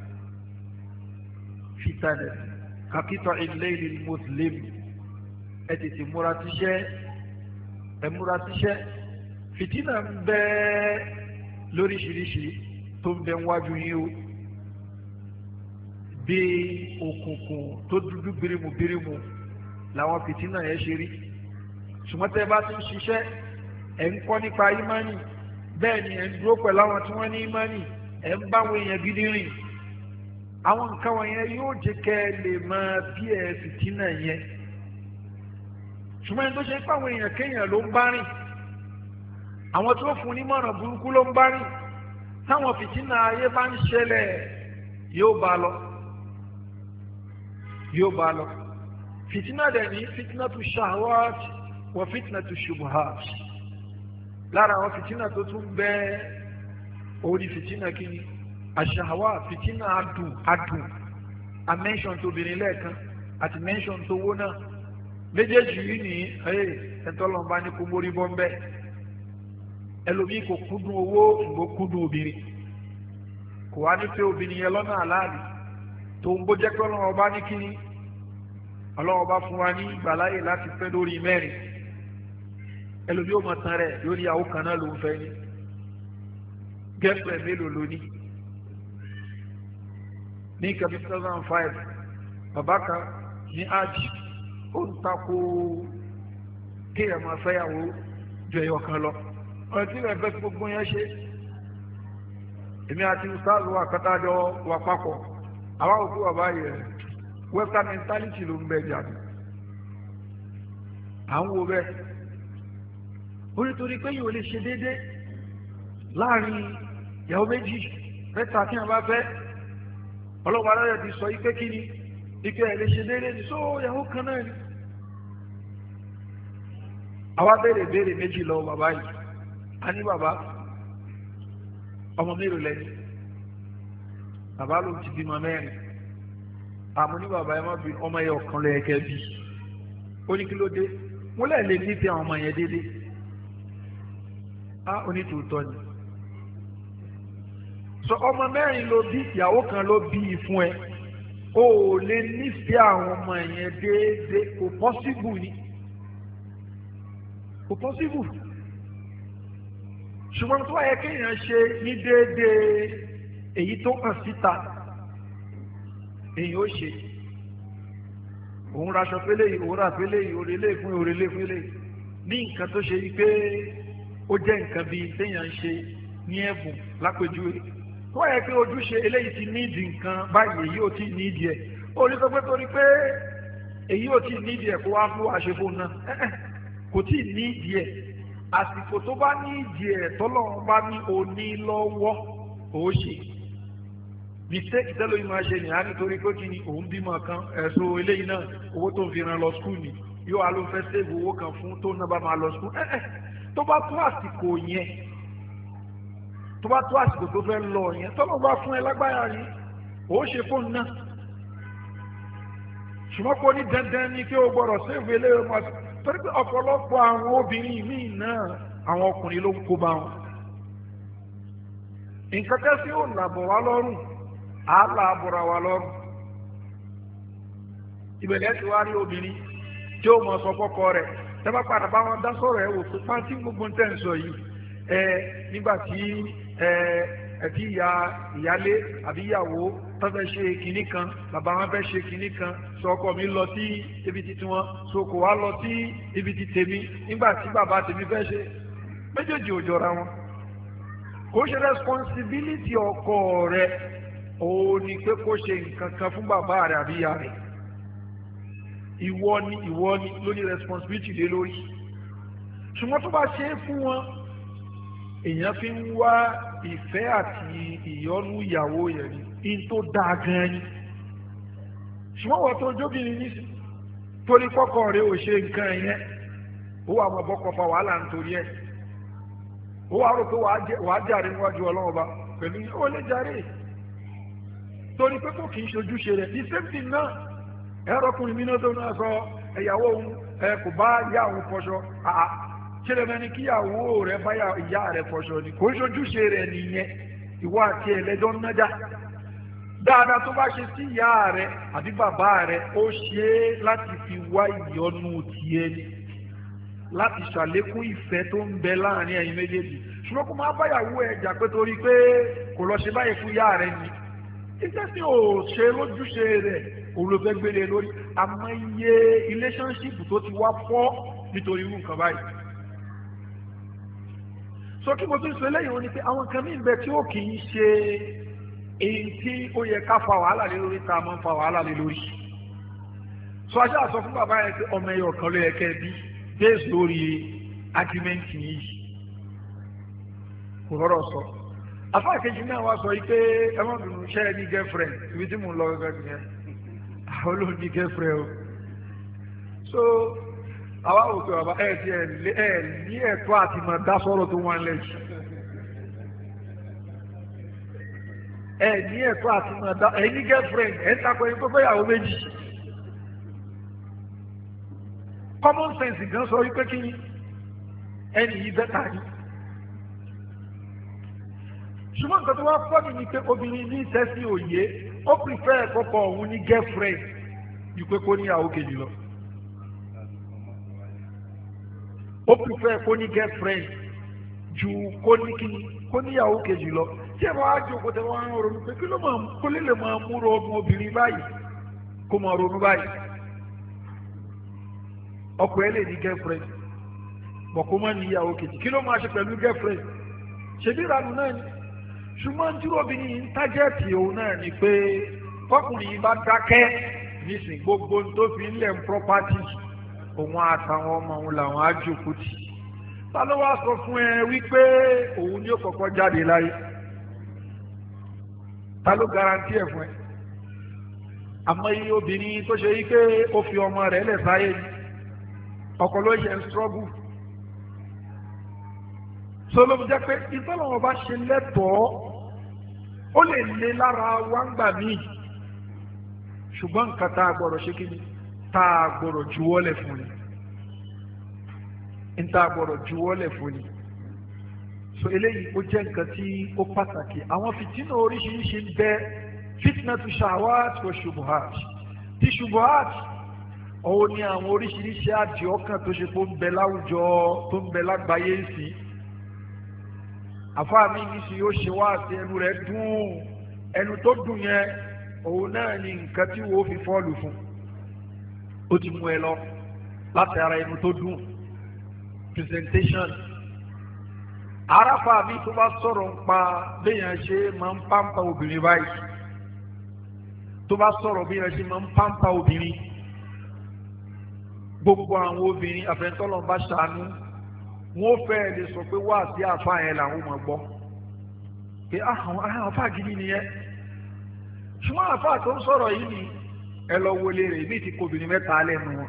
fìtánà kakitọ̀ al-layli al-muslim ẹ tètè múra tíṣẹ́ ẹ múra tíṣẹ́ fìtínà ń bẹ́ẹ̀ lóríṣiríṣi tó ń bẹ wájú yín o bí òkùnkùn tó dúdú birimu birimu làwọn fìtínà yẹn ṣe rí ṣùgbọ́n tẹ́ bá ti ń ṣiṣẹ́ ẹ̀ ń kọ́ nípa ìmánì bẹ́ẹ̀ ni ẹ̀ ń dúró pẹ̀lú àwọn tí wọ́n ní ìmánì ẹ̀ ń bá àwọn èèyàn gidi rìn àwọn nǹkan wọ̀nyẹn yóò jẹ́ kẹ́ ẹ lè máa bí ẹ fìtínà yẹn ṣùgbọ́n ẹni tó ṣe pé àwọn èèyàn kéèyàn ló ń bá rìn àwọn tó fún ní mọ̀ràn burúkú ló ń bá rìn táwọn fìtínà ayé bá ń ṣẹlẹ̀ yóò bá lọ yóò bá lọ fìtínà dẹ̀ ní fìtínà tu shahwat wa fìtínà tu shubuhat lára àwọn fìtínà tó tún bẹ́ẹ̀ orí fìtínà kìíní àṣàwà fìtínà adùn adùn a mention tó obìnrin lẹ́ẹ̀kan àti mention tó wó náà méjèèjì yìí ní ẹ̀tọ́lọ́mbá ní kó mórí bọ́m̀bẹ́ ẹlòmíì kò kúndùn owó ìgbó kúndùn obìnrin kò wá ní pé obìnrin yẹn lọ́nà àláàlì tó ń bó jẹ́ pé ọlọ́run ọba ní kíní ọlọ́run ọba fún wa ní ìgbàláyè láti fẹ́ lórí mẹ́rin ẹlòmíì ò mọ̀ tán rẹ̀ lórí àwọn kan náà ló ń fẹ́ ní gẹ́pẹ̀ mélòó ló ní ní nǹkan bí two thousand five bàbá kan ní ájì ó ń takò kéèyàn máa fẹ́yàwó ju ẹyọ kan lọ ọ̀rẹ́ tí ìrẹ̀ fẹ́ fi gbogbo yẹn ṣe èmi àti ustaz wa kọ́tàjọ wà papọ̀ àwọn òkú bàbá yẹn western mentality ló ń bẹ jáde à ń wo bẹ́ẹ̀ orítorí pé yìí ò lè ṣe déédéé láàrin ìyàwó méjì mẹ́ta tí wọ́n bá fẹ́ ọlọ́wọ́ aláyọ̀ ti sọ ipé kí ni ipé ẹ̀ lè ṣe déédéé ní só ìyàwó kan náà ni àwa béèrè béèrè méjì lọ́wọ́ bàbá yìí a ní bàbá ọmọ mélòó lẹ́ni bàbá ló ti bímọ mẹ́rin àmọ́ ní bàbá yẹn má bí ọmọ yẹn ọ̀kan lẹ́ẹ̀kẹ́ bí ó ní kí ló dé mo lẹ́ẹ̀ lè nífẹ̀ẹ́ àwọn ọmọ yẹn déédéé á onítòótọ́ ni so ọmọ mẹ́rin ló bí ìyàwó kan ló bí i fún ẹ o ò lè nífẹ̀ẹ́ àwọn ọmọ yẹn déédéé kò pọ́síbù ni kò pọ́síbù ṣùgbọ́n tó yẹ kéèyàn ṣe ní déédéé èyí tó hàn síta èyí ó ṣe òun raṣọ pélé yìí òun rà pélé yìí òrèlé fún òrèlé fún ilé ní nǹkan tó ṣe pé ó jẹ́ nǹkan bíi téèyàn ń ṣe ní ẹ̀bùn lápèjúwe tó yẹ pé ojúṣe eléyìí ti nídìí nǹkan báyìí èyí ò tí nídìí ẹ̀ ó ní sọ pé torí pé èyí ò tí nídìí ẹ̀ kó wá fún àṣefò náà kò tí nídìí ẹ̀ àsìkò tó bá nídìí ẹ̀ tọ́lọ́run bá ní òní lọ́wọ́ ó ṣe mistake tẹ́lẹ̀ yìí máa ṣe nìyá nítorí pé kí ni òun bímọ kan ẹ̀sùn eléyìí náà owó tó ń fi ran lọ skul ni yóò wá ló ń fẹ́ save owó kan fún tó náà bá máa lọ skul ẹ̀ ẹ̀ tó bá tó àsìkò yẹn tó bá tó àsìkò tó fẹ́ lọ yẹn tọ́lọ́ bá fún ẹ lágbára yìí ó ṣe fóònù náà ṣùgbọ́n kò ní dandan ni kí o gbọ́dọ̀ save eléyìí wọn torí pé ọ̀pọ̀lọpọ̀ àwọn obìnrin míì náà àwọn ọkùnrin ló ń kó bá wọn nǹkan kẹ́sí ò làbọ̀ wá lọ́rùn àálà àbúra wa lọ́rùn ìbẹ̀lẹ̀ ti wá rí obìnrin tí ó mọ̀ sọ fọ́kọ rẹ̀ tẹ́bá padà bá wọn dá sọ̀rọ̀ ẹ̀ wò pé pàǹtí gbogbo ń tẹ̀ ń sọ yìí ẹ nígbà tí ẹ ẹbí ìyá ìyálé àbí ìyàwó tó fẹ́ ṣe kinní kan bàbá wọn fẹ́ ṣe kinní kan sọ ọkọ mi lọ sí ibi títí wọn so kò wá lọ sí ibi tí tèmi nígbà tí bàbá tèmi fẹ́ ṣe méjèèjì ò jọra wọn kò ṣe responsibility ọkọ rẹ̀ òun ni pé kó ṣe nǹkan kan fún bàbá rẹ̀ àbí ìyá rẹ̀ ìwọ ni ìwọ ni ló ní responsibility lé lórí ṣùgbọ́n tó bá ṣe é fún wọn èèyàn fi ń wá ìfẹ́ àti ìyọ́nú ìyàwó yẹn ni in tó dáa gan ni ṣùgbọ́n wọ́n tó jóbìnrin ní torí kọ́kọ́ rẹ̀ ò ṣe nǹkan yẹn ó wà mọ̀ bọ́kọ̀ fa wàhálà nítorí ẹ̀ ó wà rò pé wàá jàre níwájú ọlọ́run ọba pẹ̀lú ó lè jàre torí pé kò kì í ṣojúṣe rẹ̀ the same thing náà ẹ̀rọ ọkùnrin mi náà tó náà sọ ẹ̀yàwó òun ẹ̀ kò bá yá òun fọṣọ àà ṣe lè mẹ́ni kíyàwó rẹ̀ bá ìyá rẹ̀ fọṣọ ni kò ń ṣojúṣe rẹ̀ nìyẹn ìwọ àti ẹlẹ́jọ́ ń nájà dáadáa tó bá ṣe sí ìyá rẹ̀ àbí bàbá rẹ̀ ó ṣe é láti fi wá ìyọ́nú tiẹ̀ ni láti ṣàlékún ìfẹ́ tó ń bẹ láàrin ẹ̀yin méjèèjì ṣùgbọ́n kó máa báyàwó ẹ̀ jà pé torí pé kò lọ ṣe báyìí fún ìyá rẹ̀ ni iṣẹ́ tí ò ṣe lójúṣe rẹ̀ òun ló fẹ́ gbélé lórí. àmọ́ iye relationship tó ti wá fọ́ nítorí irú nǹkan báyìí. sọ kí mo tún sọ eléyìí wọn ni pé àwọn kan mí bẹ tí ó kì í ṣe èyí tí ó yẹ ká fa wàhálà lé lórí tá a máa ń fa wàhálà lé lórí. sọ ajá àsọ fún bàbá yẹn pé ọmọ ẹyọ kan ló yẹ kẹ́ bí bẹ́ẹ̀ lórí argument yìí kò rọrọ̀ sọ. afa kejì náà wá sọ yìí pé ẹ má bínú ṣe é ní girlfriend ibi tí mo ń lọ gẹ́gẹ́ nìyẹn àwọn olóhùn ní girlfriend o. so àwa ò pé bàbá ẹ ti ẹ ní ẹ̀tọ́ àti máa dá sọ̀rọ̀ tó wọn lẹ́yìn. ẹ ní ẹ̀tọ́ àti máa dá ẹ ní girlfriend ẹ ń takọ ẹni tó fẹ́ yàwó méjì. common sense gan sọ wípé kí ẹni yìí bẹ́tà yìí. ṣùgbọ́n nǹkan tó wá fọ́ọ̀nì ni pé obìnrin ní ìtẹ́sí òye ó prefer kọ́kọ́ òun ní girlfriend ju pé kó níyàwó kejì lọ. ó prefer kó ní girlfriend ju kó ní kíni kó níyàwó kejì lọ. tí ẹ bá wá jókòó tẹ wọ́n á ronú pé kí ló máa kó lè lè máa múra ọmọ obìnrin báyìí kó máa ronú báyìí. ọkọ ẹ lè ní girlfriend bọ̀ kó má níyàwó kejì kí ló máa ṣe pẹ̀lú girlfriend ṣèbí ìranù náà ni. ṣùgbọ́n tí obìnrin yìí ń tájẹ́ẹ̀tì òun náà ni pé fọkùnrin yìí bá dákẹ́ nísìn gbogbo tó fi ń lẹ̀ ń property òun àtàwọn ọmọ òun làwọn á jókòó tì. ta ló wá sọ fún ẹ wípé òun ni ó kọ́kọ́ jáde láyé? ta ló garanti ẹ̀ fún ẹ? àmọ́ iye obìnrin tó ṣe wípé ó fi ọmọ rẹ̀ lẹ̀ sáyé ni ọkọ ló yẹ ń struggle. sọlọ́mù jẹ́ pé ìtọ́lọ́wọ́ bá ṣe lẹ́tọ̀ọ́ ó lè lé lára wa ń gbà míì ṣùgbọ́n nǹkan tá a gbọ́dọ̀ ṣe kí ni tá a gbọ́dọ̀ juwọ́lẹ̀ fún ni n tá a gbọ́dọ̀ juwọ́lẹ̀ fún ni. so eléyìí ó jẹ́ nǹkan tí ó pàtàkì. àwọn fìtínà oríṣiríṣi ń bẹ fitnatu shahawat wa shubuhat. ti shubuhat òun ni àwọn oríṣiríṣi àdìọ́kàn tó ṣe tó ń bẹ láwùjọ tó ń bẹ lágbàáyé sí. àfáà mi ní sí yóò ṣe wá àti ẹnu rẹ̀ dùn ẹnu tó dùn yẹn òun náà ni nǹkan tí wọ́n fi fọ́ọ̀lù fún ó ti mú ẹ lọ láti ara ẹnu tó dùn presentation. aráfà mi tó bá sọ̀rọ̀ ń pa béèyàn ṣe máa ń pàǹpà obìnrin báyìí tó bá sọ̀rọ̀ béèyàn ṣe máa ń pàǹpà obìnrin gbogbo àwọn obìnrin àfẹnitọ́lọ́ bá ṣàánú wọ́n fẹ́ lè sọ pé wá sí àfáà yẹn làwọn máa gbọ́ pé àwọn àfáà gidi nìyẹn. ṣùgbọ́n àfáà tó ń sọ̀rọ̀ yìí ni ẹ lọ wọlé rẹ̀ ibi tí kò obìnrin mẹ́ta lẹ́nu wọn.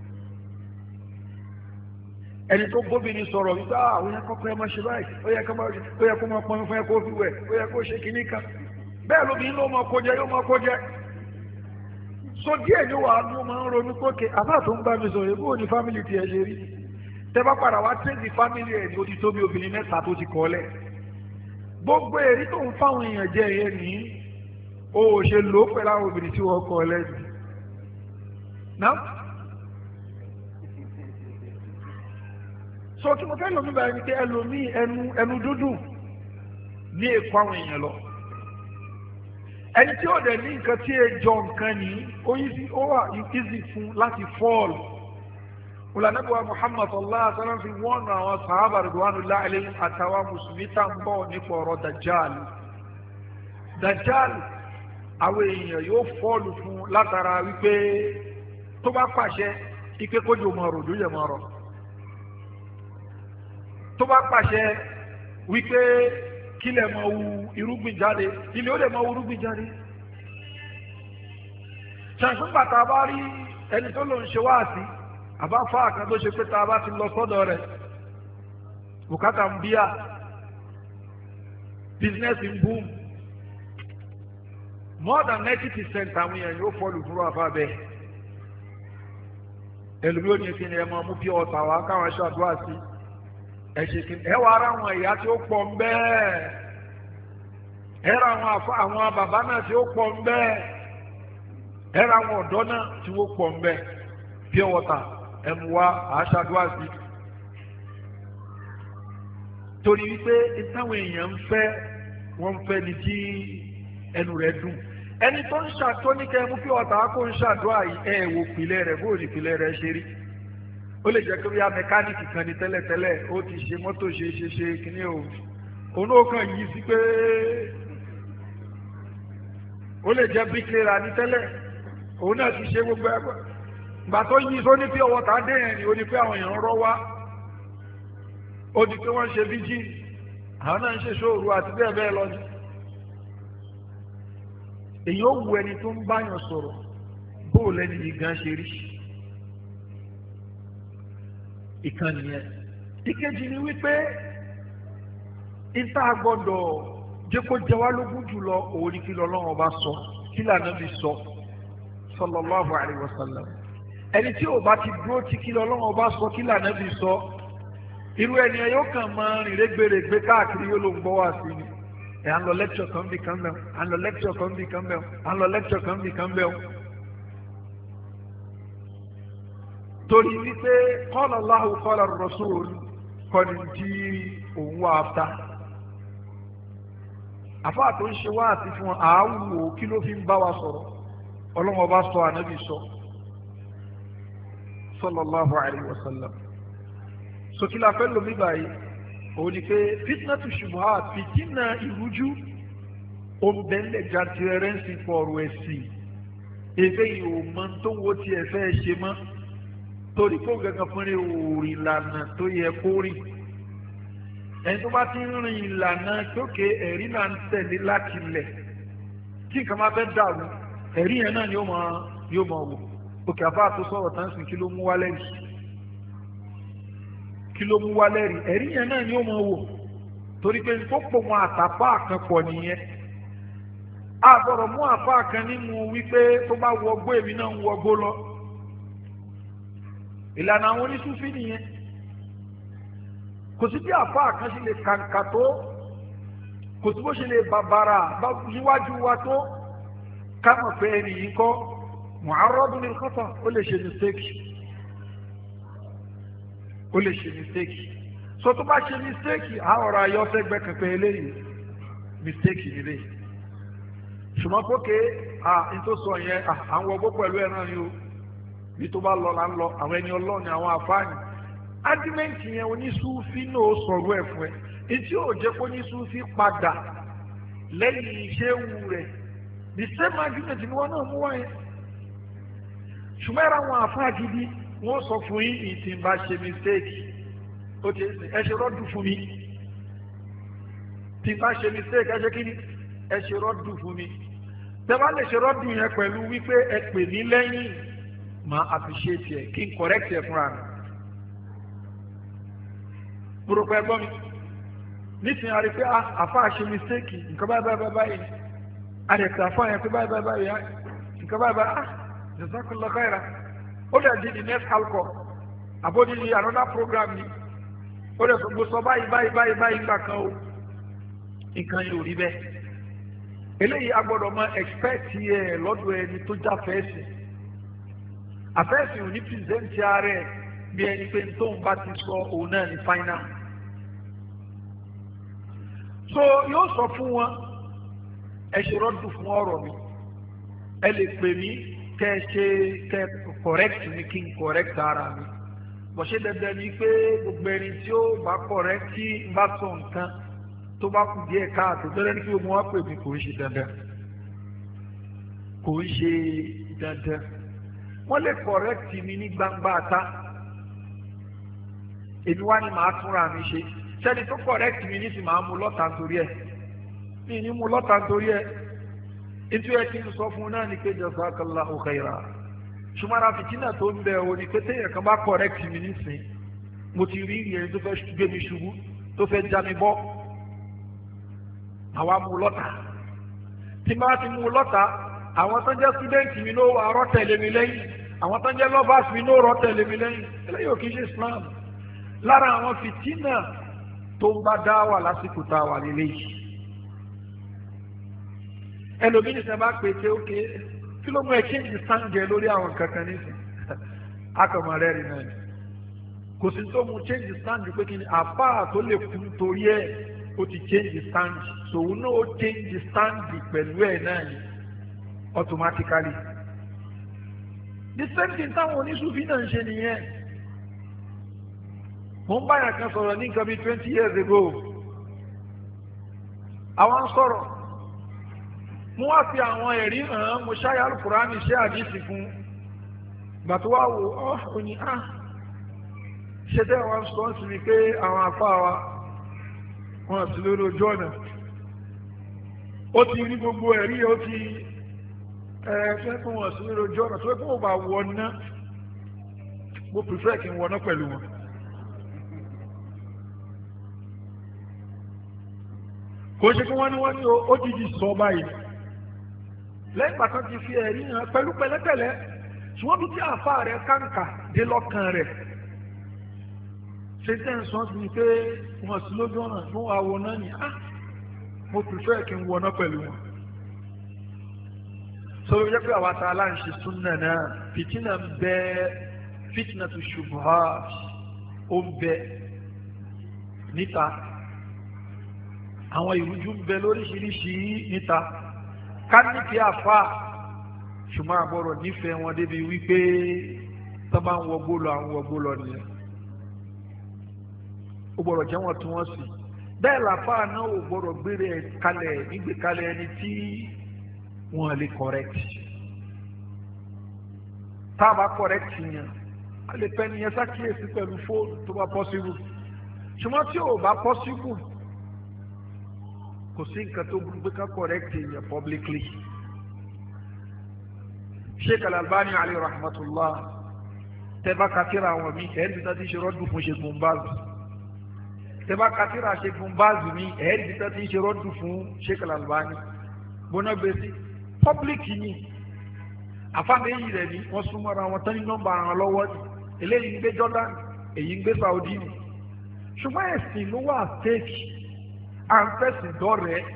ẹni tó gbóbìnrin sọ̀rọ̀ wípé àwọn yẹn kọ́kọ́ ẹ máa ṣe báyìí ó yẹ kó máa pọn fún ẹ kó fi wẹ̀ ó yẹ kó ṣe kinní kan bẹ́ẹ̀ lóbìnrin ló máa kó jẹ yóò máa kó jẹ. so díẹ̀ ni wàá ló máa ń ronú pókè àfáà tó ń bá mi sọ̀rọ̀ ebó ni fámìlì tiẹ̀ ṣe rí tẹ́ bá padà wá tẹ́sí fámìlì ẹ̀ ní odi tóbi obìnrin mẹ́ta tó ti kọ́ lẹ̀ gbogbo èrí tó ń fáwọn èèyàn jẹ ẹ̀yẹ nìyí o ò ṣe lò ó pẹ̀lú àwọn obìnrin tí wọ́n kọ́ lẹ́yìn náà. sọ kí mo fẹ́ lómi báyìí ni pé ẹlòmíì ẹnu ẹnu dúdú ní èkó àwọn èèyàn lọ ẹni tí ó dẹ̀ ní nǹkan tí ẹ jọ nǹkan ní ó wà easy fún láti fọ́ọ̀lù. Olànàbíwá Muhammad sallallahu alaihi wasallam fi wọ́n àwọn sàhábà ridwanullahi alaihim àtàwọn mùsùlùmí tá ń bọ̀ nípa ọ̀rọ̀ Dajjal. Dajjal àwọn èèyàn yóò fọ́ọ̀lù fún látara wípé tó bá pàṣẹ ike kójú mọ̀ ọ̀rọ̀ lóye mọ̀ ọ̀rọ̀. tó bá pàṣẹ wípé kílẹ̀ máa wu irúgbìn jáde ilé ó lè máa wu irúgbìn jáde. ṣàǹfùn bàtà bá rí ẹni tó lòun ṣe wáàsí àbá fáà kan tó ṣe pé tá a bá ti lọ sọ́dọ̀ rẹ̀ bùkátà ń bíyà business ń boom more than ninety percent àwọn èèyàn yóò fọ́ọ̀lù fúru àfa bẹ́ẹ̀ ẹlòmí ò ní kí ni ẹ máa mú bí ọ̀tà wá káwọn ṣàdúrà sí ẹ ṣe kí ẹ wà ara àwọn ìyá tí ó pọ̀ ń bẹ́ẹ̀ ẹ ra àwọn àfa àwọn bàbá náà tí ó pọ̀ ń bẹ́ẹ̀ ẹ ra àwọn ọ̀dọ́ náà tí ó pọ̀ ń bẹ́ẹ̀ bí ọ̀tà ẹmu wa àṣàdúrà sí torí wípé táwọn èèyàn ń fẹ́ wọ́n ń fẹ́ ni tí ẹnu rẹ̀ dùn ẹni tó ń ṣàtó ní kẹ́ mú kí ọ̀tá kó ń ṣàdúrà yìí ẹ̀ wò pìlẹ̀ rẹ̀ bó ní ìpìlẹ̀ rẹ̀ ṣe rí. Ó lè jẹ́ pé bí a mẹkáníìkì kan ní tẹ́lẹ̀tẹ́lẹ̀ ó ti ṣe mọ́tò ṣe ṣe ṣe kíní o òun ó kàn yí sí pé ó lè jẹ́ bíkìlẹ̀ ní tẹ́lẹ̀ òun náà ti ṣe gbogbo ẹgbẹ́ ìgbà tó yí só ní pé ọwọ́ tá dé yẹn ni ó ní pé àwọn èèyàn rọ́ wá ó di pé wọ́n ṣe bíjì àwọn náà ń ṣe ṣòro àti bẹ́ẹ̀ bẹ́ẹ̀ lọ ni. èyí ó wu ẹni tó ń báyàn sọ̀rọ̀ bóò lẹ́ni yìí gan ṣe rí ìkànnì yẹn. ìkejì ni wípé ìta gbọ́dọ̀ jẹ́ kó jẹ wá lógún jùlọ òun ni kí lọ́lọ́run ọba sọ kí l'Ànábì sọ sallallahu alaihi wasallam. ẹni tí ò bá ti dúró tí kí lọ́lọ́run ọba sọ kí l'Ànábì sọ irú ẹni ẹ yóò kàn máa rìn rẹ́gbẹ̀rẹ̀gbẹ̀ káàkiri yóò ló ń gbọ́ wá sí ni ẹ̀ à ń lọ lẹ́kṣọ̀ kan bí kan bẹ́ẹ̀ à ń lọ lẹ́kṣọ̀ kan bí kan bẹ́ẹ̀ à ń lọ lẹ́kṣọ̀ kan bí kan bẹ́ẹ̀. torí wípé qala Allahu qala ar-rasul kọ́ni tí òun wà áfta àfáà tó ń ṣe wá àti fún àáwò kí ló fi ń bá wa sọ̀rọ̀ ọlọ́wọ́ bá sọ ànábì sọ sallallahu alayhi wa sallam. sókìlà fẹ́ lómi báyìí òun ni pé fitnatu shubuhat fìtínà ìrújú òǹbẹ̀lẹ̀ jantirẹrẹ ń sin pọ̀rọ̀ ẹ̀sìn ebe yìí ò mọ tó ń wo tiẹ̀ fẹ́ ṣe mọ́ torí kó gẹ́gẹ́ fún rẹ̀ òòrì ìlànà tó yẹ kó rìn ẹni tó bá ti ń rìn ìlànà tókè ẹ̀rí náà ń tẹ̀lé láti lẹ̀ tí nǹkan máa fẹ́ dàrú ẹ̀rí yẹn náà ni yóò máa wò òkè àfáà tó sọ̀rọ̀ tán sí kí ló mú wá lẹ́rìí kí ló mú wá lẹ́rìí ẹ̀rí yẹn náà ni yóò máa wò torí pé tó pò wọn àtàpá kan pọ̀ nìyẹn a gbọ́dọ̀ mú àpá kan nínú wípé tó bá wọgbó èmi náà ń wọgbó lọ ìlànà àwọn onísúfí nìyẹn kò sí bí àpá kan ṣe lè kàǹkà tó kò sí bó ṣe lè bàbàrà níwájú wa tó ká mọ̀ pé ẹni yìí kọ́ mu'arradun lil khata ó lè ṣe mistake ó lè ṣe mistake so tó bá ṣe mistake àwọn ọ̀rọ̀ ayọ́ sẹ́gbẹ́ kankan eléyìí mistake nílé ṣùgbọ́n pókè à ń tó sọ yẹn àwọn ọgbó pẹ̀lú ẹ̀ náà ni ó bí tó bá lọ là ń lọ àwọn ẹni ọlọ́ọ̀ni àwọn àfáàní ágímẹ́ǹtì yẹn onísúfí náà sọ̀rọ̀ ẹ̀ fún ẹ etí ò jẹ́ kó onísúfí padà lẹ́yìn iṣẹ́ rẹ̀ the same argument ni wọ́n náà mú wáyé ṣùgbọ́n ẹ̀rọ àwọn àfáà gidi wọ́n sọ fún yín ìtì ń bá ṣe mistake ó ti ẹ ṣe rọ́dù fún mi tí ń bá ṣe mistake ẹ ṣe kí ni ẹ ṣe rọ́dù fún mi tẹ́ bá lè ṣe rọ́dù yẹn pẹ̀lú wípé ẹ pè mí lẹ́yìn máa appreciate ẹ kí n correct ẹ fúnra mi gbọ́dọ̀ pẹ́ gbọ́ mi nísìnyí a rí pé àfáà ṣe mistake nǹkan báyìí báyìí báyìí àdẹ̀tẹ̀ àfáà yẹn pé báyìí báyìí báyìí nǹkan báyìí báyìí ah jazakallah khaira ó dẹ̀ di the next alcohol àbódi di another program ni ó dẹ̀ gbogbo sọ báyìí báyìí báyìí báyìí gbà kan o nǹkan yìí ò rí bẹ́ẹ̀ eléyìí a gbọ́dọ̀ mọ expect yẹ lọ́dọ̀ ẹni tó já fẹ́ẹ̀sì àfẹ́ẹ̀sì ò ní present ara ẹ̀ bí ẹni pé tóun bá ti sọ òun náà ní final so yóò sọ fún wọn ẹ ṣe rọ́dù fún ọ̀rọ̀ mi ẹ lè pè mí kẹ ṣe kẹ correct mi kí n correct ara mi bọ̀ ṣe dandan ni pé gbogbo ẹni tí ó bá correct tí n bá sọ nǹkan tó bá kù díẹ̀ káàtó tó lẹ́ni kí gbogbo wọn pè mí kò ń ṣe dandan kò ń ṣe dandan wọ́n lè correct mi ní gbangba ta èmi wá ní màá túnra mi ṣe sẹ́ni tó correct mi ní sì máa mú lọ́ta torí ẹ̀ mi ní mú lọ́ta torí ẹ̀ ètò ẹ̀ tí ń sọ fún un náà ni pé jazakallahu khaira ṣùgbọ́n ara fìtínà tó ń bẹ̀ ọ́ ni pé téèyàn kan bá correct mi nísìn mo ti rí ìyẹn tó fẹ́ gbé mi ṣubú tó fẹ́ já mi bọ́ àwa mú lọ́ta tí n bá ti mú lọ́ta àwọn tó ń jẹ́ student mi ló wà rọ́ tẹ̀lé mi lẹ́yìn àwọn tó ń jẹ́ lovers mi ló rọ́ tẹ̀lé mi lẹ́yìn eléyìí ò kì í ṣe Islam lára àwọn fìtínà tó ń bá dá wà lásìkò tá a wà lélẹ́yìí ẹlòmíní sẹ bá pè té ókè kí ló mú ẹ change stand yẹ lórí àwọn kankan nísìn akọmọ rẹ rí náà kò sí tó mú change stand pé kí ni àfáà tó lè kú torí ẹ ó ti change stand sòun náà ó change stand pẹ̀lú ẹ náà ni automatically. The same thing táwọn oníṣúfì náà ń ṣe nìyẹn. mo ń báyà kan sọ̀rọ̀ ní nǹkan bíi twenty years ago. àwọn sọ̀rọ̀ mo wá fi àwọn ẹ̀rí hàn án mo ṣáyà Al-Qur'ani ṣe àdìsí fún gbà tó wá wò ọ́ ò ní á ṣe tẹ́ àwọn sọ ń sinmi pé àwọn afá wa wọn sì lórí ojú ọ̀nà ó ti rí gbogbo ẹ̀rí ó ti ẹ̀ fẹ́ fún wọn sí lórí ojú ọ̀nà tó fẹ́ fún wọn bá wọ ná mo prefer kí n wọ ná pẹ̀lú wọn. kò ṣe kí wọ́n ní wọ́n ní ó dìdì sọ báyìí lẹ́yìn pàtó ti fi ẹ̀rí hàn pẹ̀lú pẹ̀lẹ́pẹ̀lẹ́ ṣùgbọ́n bí tí àfa rẹ̀ kàǹkà dé lọ́kàn rẹ̀ ṣe tẹ́ ń sọ sí ni pé wọ́n sì lójú ọ̀nà fún àwọn náà ni ah mo prefer kí n wọná pẹ̀lú wọn. sọ̀rọ̀ jẹ́ pé àwa ta aláǹṣe súnà náà fìtínà ń bẹ fìtínà tó ṣubuhat ó ń bẹ níta àwọn ìrújú ń bẹ lóríṣiríṣi níta ká nífẹ̀ẹ́ àfa ṣùgbọ́n àbọ̀rọ̀ nífẹ̀ẹ́ wọn débi wípé tó bá ń wọgbó lọ àwọn wọgbó lọ nìyẹn ó gbọ́dọ̀ jẹ́ wọn tí wọ́n sì bẹ́ẹ̀ làfà náà ò gbọ́dọ̀ gbére kalẹ̀ nígbè kalẹ̀ ẹni tí wọ́n lè correct tá a bá correct yẹn a lè pẹ́ nìyẹn ṣàkíyèsí pẹ̀lú fóònù tó bá possible ṣùgbọ́n tí ò bá possible kò sí nǹkan tó gbé ká correct yẹn publicly. Sheikh Al-Albani alayhi rahmatullah tẹ́bá katira àwọn mi ẹ̀ẹ́dì tó ti ṣe rọ́dù fún Sheikh Bin Baz tẹ́bá katira Sheikh Bin Baz mi ẹ̀ẹ́dì tó ti ṣe rọ́dù fún Sheikh Al-Albani gbóná gbèsè public ni àfáàmì èyí rẹ̀ ni wọ́n súnmọ́ra wọn tán ní nọ́mbà àwọn lọ́wọ́ ni eléyìí ń gbé Jordan èyí ń gbé Saudi ni ṣùgbọ́n ẹ̀sìn ló wà stake à ń fẹ̀sìn dọ́rẹ̀ẹ́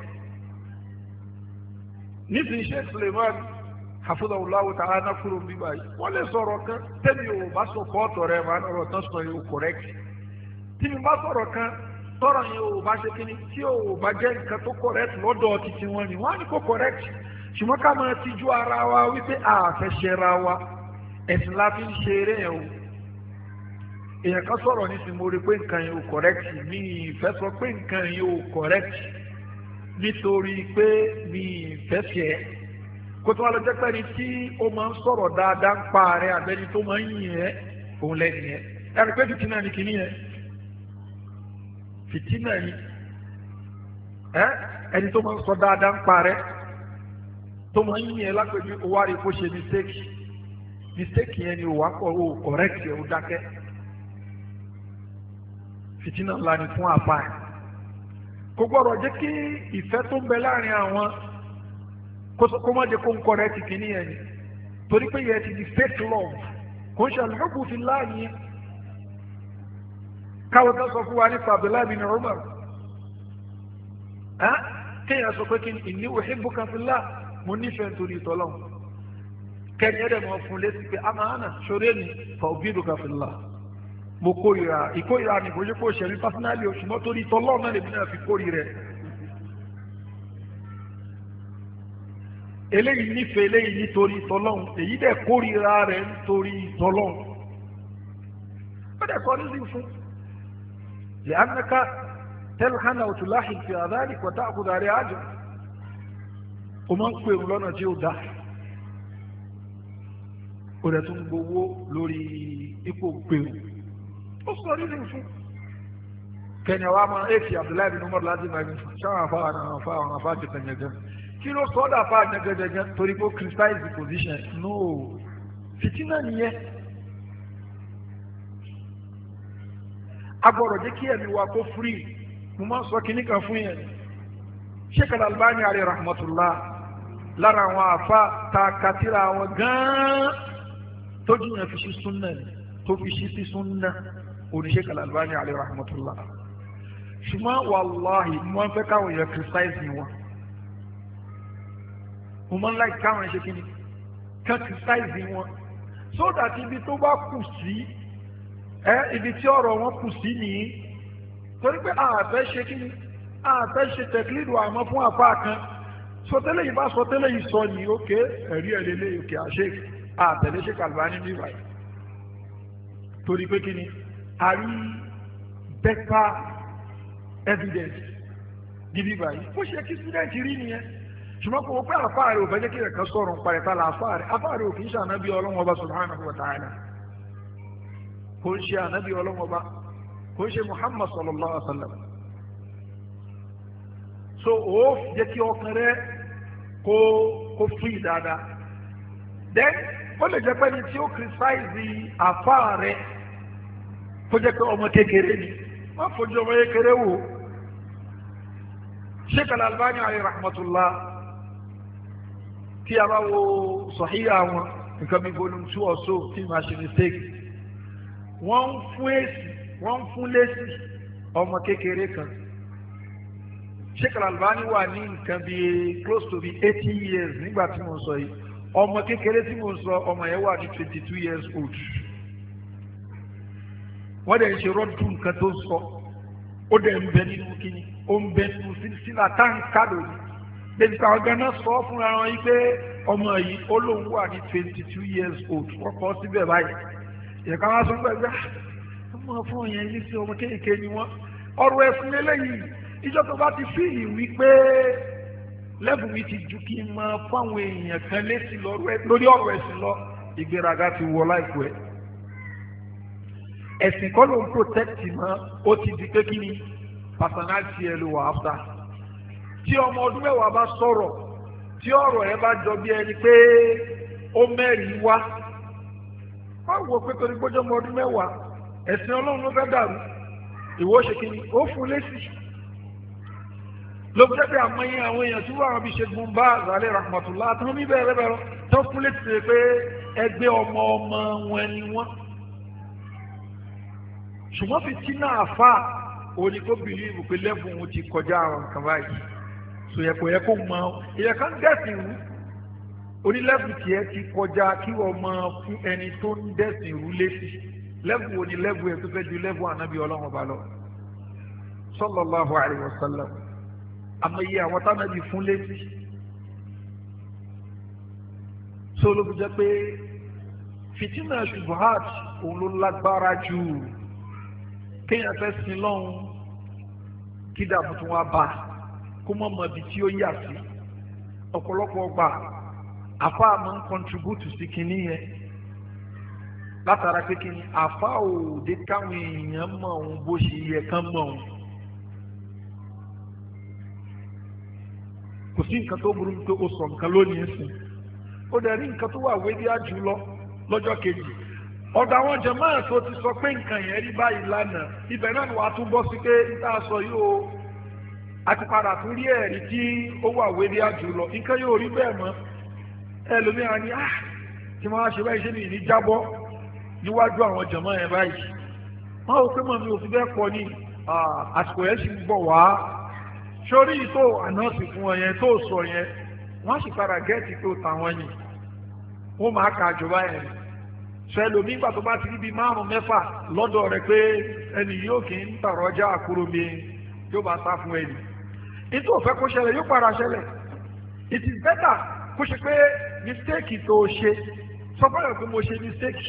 nísìnyí Sheikh Suleiman hafidhahullahu ta'ala kúrò bí báyìí wọ́n lè sọ̀rọ̀ kan tẹ́mi ò bá sọ kọ́ọ̀tọ̀ rẹ̀ máa ń rọ̀ tán sọ yóò correct tí mi bá sọ̀rọ̀ kan tọ́rọ̀ yẹn ò bá ṣe kíni tí ò bá jẹ́ nǹkan tó correct lọ́dọ̀ títí wọn ni wọ́n á ní kó correct ṣùgbọ́n ká máa tijú ara wa wípé àfẹsẹ̀ ra wa ẹ̀sìn la fi ń ṣe eré yẹn o èèyàn kan sọ̀rọ̀ nísìnyí mo rí pé nǹkan yẹn ò correct mi ìfẹ́ sọ pé nǹkan yẹn ò correct nítorí pé mi ìfẹ́ fẹ́ kó tó wá lọ jẹ́ pé ẹni tí ó máa ń sọ̀rọ̀ dáadáa ń pa rẹ̀ àbẹ́ni tó máa ń yìn ẹ́ òun lẹ́nu yẹn ẹni pé fìtínà ni kìíní yẹn fìtínà ni ẹ ẹni tó máa ń sọ dáadáa ń pa rẹ̀ tó máa ń yìn ẹ́ lápẹ̀jú owó àrí kó ṣe mistake mistake yẹn ni òwà kọ̀ ó correct ẹ̀ ó dákẹ́ fìtínà ńlá ni fún àpá ẹ̀ kò gbọ́dọ̀ jẹ́ kí ìfẹ́ tó ń bẹ láàrin àwọn kó má jẹ́ kó ń correct kìíní yẹn ni torí pé yẹn ti di fake love kò ń ṣe al-hubbu fillah ni káwọn tó sọ fún wa nípa Abdullahi bin Umar kéèyàn sọ pé kí ni inni uhibbuka fillah mo nífẹ̀ẹ́ nítorí ìtọ́lọ́hún kẹ́ni ẹ̀rẹ̀ mọ̀ fún létí pé amahana ṣoré ni fa ubghiduka fillah mo kórìíra ìkórìíra ni kò yẹ kó ṣẹ̀rí pásínálì òṣùmọ́ torí ìtọ́lọ́hún náà lèmi náà fi kórìíra rẹ̀. eléyìí nífẹ̀ẹ́ eléyìí nítorí tọ́lọ́hún èyí dẹ̀ kórìíra rẹ̀ nítorí tọ́lọ́hún ó dẹ̀ kọ́ nísìn fún li'annaka talhana wa tulahid fi dhalik wa ta'khudh 'alayhi ajr o máa ń pè ń lọ́nà tí ó dá ó dẹ̀ tún gbowó lórí ipò pèrò ó sọ nísìn fún kẹ́ni àwa máa èsì Abdullahi bin Umar láti máa ń fún ṣáwọn afá àwọn afá àwọn afá ti tẹ̀yẹ̀ gan kí ló sọ dà fáà jẹgẹjẹgẹ torí pé ó criticize the position no fìtínà nìyẹn agbọ́dọ̀ jẹ́ kí ẹ̀mí wa kó free mo máa ń sọ kínní kan fún yẹn Sheikh Al-Albani alayhi rahmatullah lára àwọn àfa ta katira àwọn gan-an tó jìyàn fi sí súnà tó fi sí sí súnà òní Sheikh Al-Albani alayhi rahmatullah ṣùgbọ́n wàláhì mo máa ń fẹ́ káwọn èèyàn criticize ni wọn mo máa ń láì káwọn ẹ̀ṣẹ́ kí ni kan criticize wọn so that ibi tó bá kù sí ẹ ibi tí ọ̀rọ̀ wọn kù sí nìyí torí pé àfẹ́ ṣe kí ni àfẹ́ ṣe tẹ̀klídù àmọ́ fún àpá kan sọtẹ́lẹ̀ yìí bá sọtẹ́lẹ̀ yìí sọ ní òkè ẹ̀rí ẹ̀ lélẹ̀ òkè àṣẹ àtẹ̀lé Sheikh Albani ní ìwà yìí torí pé kí ni a rí better evidence gidi báyìí ó ṣe kí student rí nìyẹn ṣùgbọ́n kò pé àfáàrí ò fẹ́ jẹ́ kí ẹ̀kan sọ̀rọ̀ ń parẹ́ tálà àfáàrí àfáàrí ò kì í ṣe ànábì ọlọ́wọ́n ọba subhanahu wa ta'ala kò ń ṣe ànábì ọlọ́wọ́n ọba kò ń ṣe Muhammad sallallahu alaihi wa sallam so ó jẹ́ kí ọkàn rẹ kó kó free dáadáa then ó lè jẹ́ pé ní tí ó criticize àfáàrí kó jẹ́ pé ọmọ kékeré ni wọ́n fojú ọmọ kékeré wò Sheikh Al-Albani alayhi rahmatullah tí a bá wo sọ̀híyà wọn nǹkan bí volume two or so tí màá ṣe mistake wọ́n ń fún èsì wọ́n ń fún lésì ọmọ kékeré kan Sheikh Al-Albani wà ní nǹkan bí close to be eighty years nígbà tí mo sọ yìí ọmọ kékeré tí mo sọ ọmọ yẹn wà ní twenty two years old wọ́n dẹ̀ ń ṣe rọ́dù nǹkan tó sọ ó dẹ̀ ń bẹ nínú kíni ó ń bẹ nínú sílá táǹkà lónìí lẹ́yìn táwọn ganan sọ fún ara wọn yìí pé ọmọ yìí ó lóun wà ní twenty two years old wọ́n kọ́ síbẹ̀ báyìí ìyẹ̀ká wá sọ pé gbá ọmọ fún ọ̀yàn yìí sí ọmọ kéèké ni wọ́n ọ̀rọ̀ ẹ̀sìn eléyìí ìjọ tó bá ti fíìlì wípé lẹ́bù mi ti ju kí n máa fáwọn èèyàn kan lésì lórí ọ̀rọ̀ ẹ̀sìn lọ ìgbéraga ti wọ láìpẹ́ ẹ̀sìn kọ́ ló ń protect mọ́ ó ti di pé kí ni personality ẹ ló wà áfta tí ọmọ ọdún mẹ́wàá bá sọ̀rọ̀ tí ọ̀rọ̀ ẹ bá jọ bí ẹni pé ó mẹ́rin wá wọ́n wò pé torí gbọ́jọ́ ọmọ ọdún mẹ́wàá ẹ̀sìn ọlọ́run ló fẹ́ dàrú ìwọ ṣe kí ni ó fún lésì ló fi jẹ́ pé àmọ́yé àwọn èèyàn tí wọ́n bí ṣe gun bá àzàlẹ̀ rahmatullah tán ní bẹ́ẹ̀ bẹ́ẹ̀ tán fún lésì pé ẹgbẹ́ ọmọ ọmọ wọn ni wọ́n ṣùgbọ́n fi tí náà fà òní kó bìlíìfù pé lẹ́bùn òun ti kọjá àwọn nǹkan báyìí so yẹ kò yẹ kó mọ ìyẹn kan dẹ́sìn rú onílẹ́bùn tiẹ̀ ti kọjá kí wọ́n mọ fún ẹni tó ń dẹ́sìn rú létí lẹ́bùn òní lẹ́bùn ẹ̀ tó fẹ́ ju lẹ́bùn ànábì ọlọ́run ọba lọ sallallahu alaihi wasallam àmọ́ iye àwọn tánábì fún létí so ló fi jẹ́ pé fìtínà ṣubuhat òun ló lágbára jù kéèyàn fẹ́ sin lọ́hùn kí dààmú tún wá bá kó mọ̀ mọ̀ ibi tí ó yà sí ọ̀pọ̀lọpọ̀ gbà àfa máa ń contribute sí kinní yẹn látara pé kinní àfa ò dé káwọn èèyàn mọ̀ òun bó ṣe yẹ kán mọ̀ òun kò sí nǹkan tó burú pé ó sọ nǹkan lónìí sìn ó dẹ̀ rí nǹkan tó wà wédí àjù lọ lọ́jọ́ kejì ọ̀dọ̀ àwọn jàmáà tó ti sọ pé nǹkan yẹn rí báyìí lánàá ibẹ̀ náà ni wàá tún bọ́ sí pé níta sọ yóò àti padà tún rí ẹ̀rí tí ó wà wédí àjùlọ nǹkan yóò rí bẹ́ẹ̀ mọ́ ẹlòmíràn ni ah tí wọ́n á ṣe báyìí ṣe nìyí jábọ́ níwájú àwọn jàmáà yẹn báyìí wọ́n ò pé mọ̀ mi ò fi bẹ́ẹ̀ pọ̀ ní àsìkò yẹn sì ń bọ̀ wá sórí tó ànáàsì fún ọ yẹn tó sọ yẹn wọ́n á sì padà gẹ́ẹ̀tì tó tàwọn yìí wọ́n máa ka àjọba yẹn sẹ́lò nígbà tó bá ti ríbi márùn mẹ́fà lọ́dọ̀ rẹ̀ pé ẹni yóò kì í tàrọ ọjà àkúrò mi yóò bá sá fún ẹni nítorí òfẹ́ kó ṣẹlẹ̀ yóò padà ṣẹlẹ̀ it is better kó ṣe pé mistake tó ṣe sọ fẹ́rẹ̀ pé mo ṣe mistake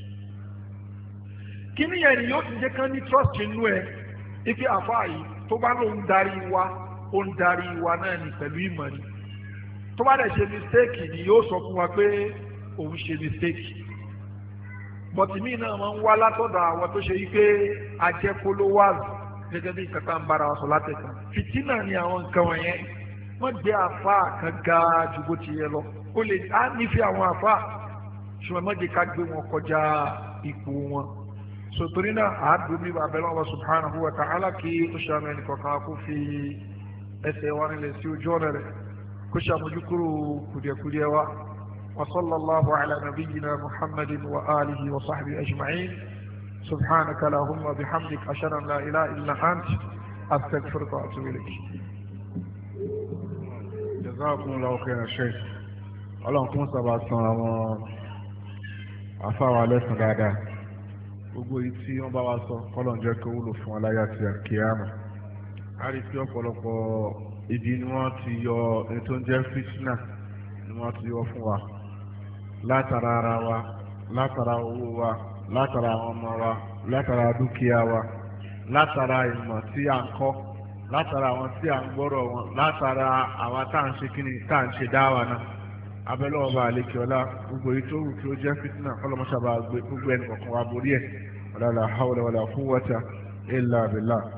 kí ni ẹni yóò ti jẹ́ kán ní trust nínú ẹ ife àfáà yìí tó bá lóun darí wa ó ń darí wa náà ní pẹ̀lú ìmọ̀ ni tó bá dẹ̀ ṣe mistake ni yóò sọ fún wa pé òun ṣe mistake bọ̀tìmí náà máa ń wá látọ̀dọ̀ àwọn tó ṣe wípé ajẹ́kólówàzù gẹ́gẹ́ bí nǹkan tá ń bára wa sọ látẹ̀kàn fìtínà ni àwọn nǹkan wọ̀nyẹn wọ́n gbé àfa kan ga ju bó ti yẹ lọ ó lè á nífẹ̀ẹ́ àwọn àfa ṣùgbọ́n má jẹ́ ká gbé wọn kọjá ipò wọn sòtòrí náà àádùn mi bàbá náà wà subhanahu wa ta'ala kí ó ṣàmì ẹnì kọ̀ọ̀kan kó fi ẹsẹ̀ wa nílẹ̀ sí ojú ọ̀nà rẹ̀ kó ṣàmójúkúrò kùdìẹ̀kùdìẹ̀ wa. وصلى الله على نبينا محمد وآله وصحبه أجمعين سبحانك اللهم وبحمدك أشهد أن لا إله إلا أنت أستغفرك وأتوب إليك جزاكم الله خيرا شيخ Ọlọ́run kún sábà san àwọn afáwa lẹ́sùn dáadáa gbogbo èyí tí wọ́n bá wa sọ kọ́lọ̀ ń jẹ́ kí ó wúlò fún aláyà àti àkíyàmà a rí pé ọ̀pọ̀lọpọ̀ ibi ni wọ́n ti yọ ẹni tó ń jẹ́ fitna ni wọ́n ti yọ fún wa látara ara wa látara owó wa látara àwọn ọmọ wa látara dúkìá wa látara ìmọ̀ tí à ń kọ́ látara àwọn tí à ń gbọ́rọ̀ wọn látara àwa tá à ń ṣe kíni tá à ń ṣe dáwà náà abẹ́lẹ́ ọba àlekè ọlá gbogbo èyí tó wù kí ó jẹ́ fitna kọ́lọ́mọṣàbà gbé gbogbo ẹnì kọ̀ọ̀kan wa borí ẹ̀ wala hawla wala quwwata illa billah.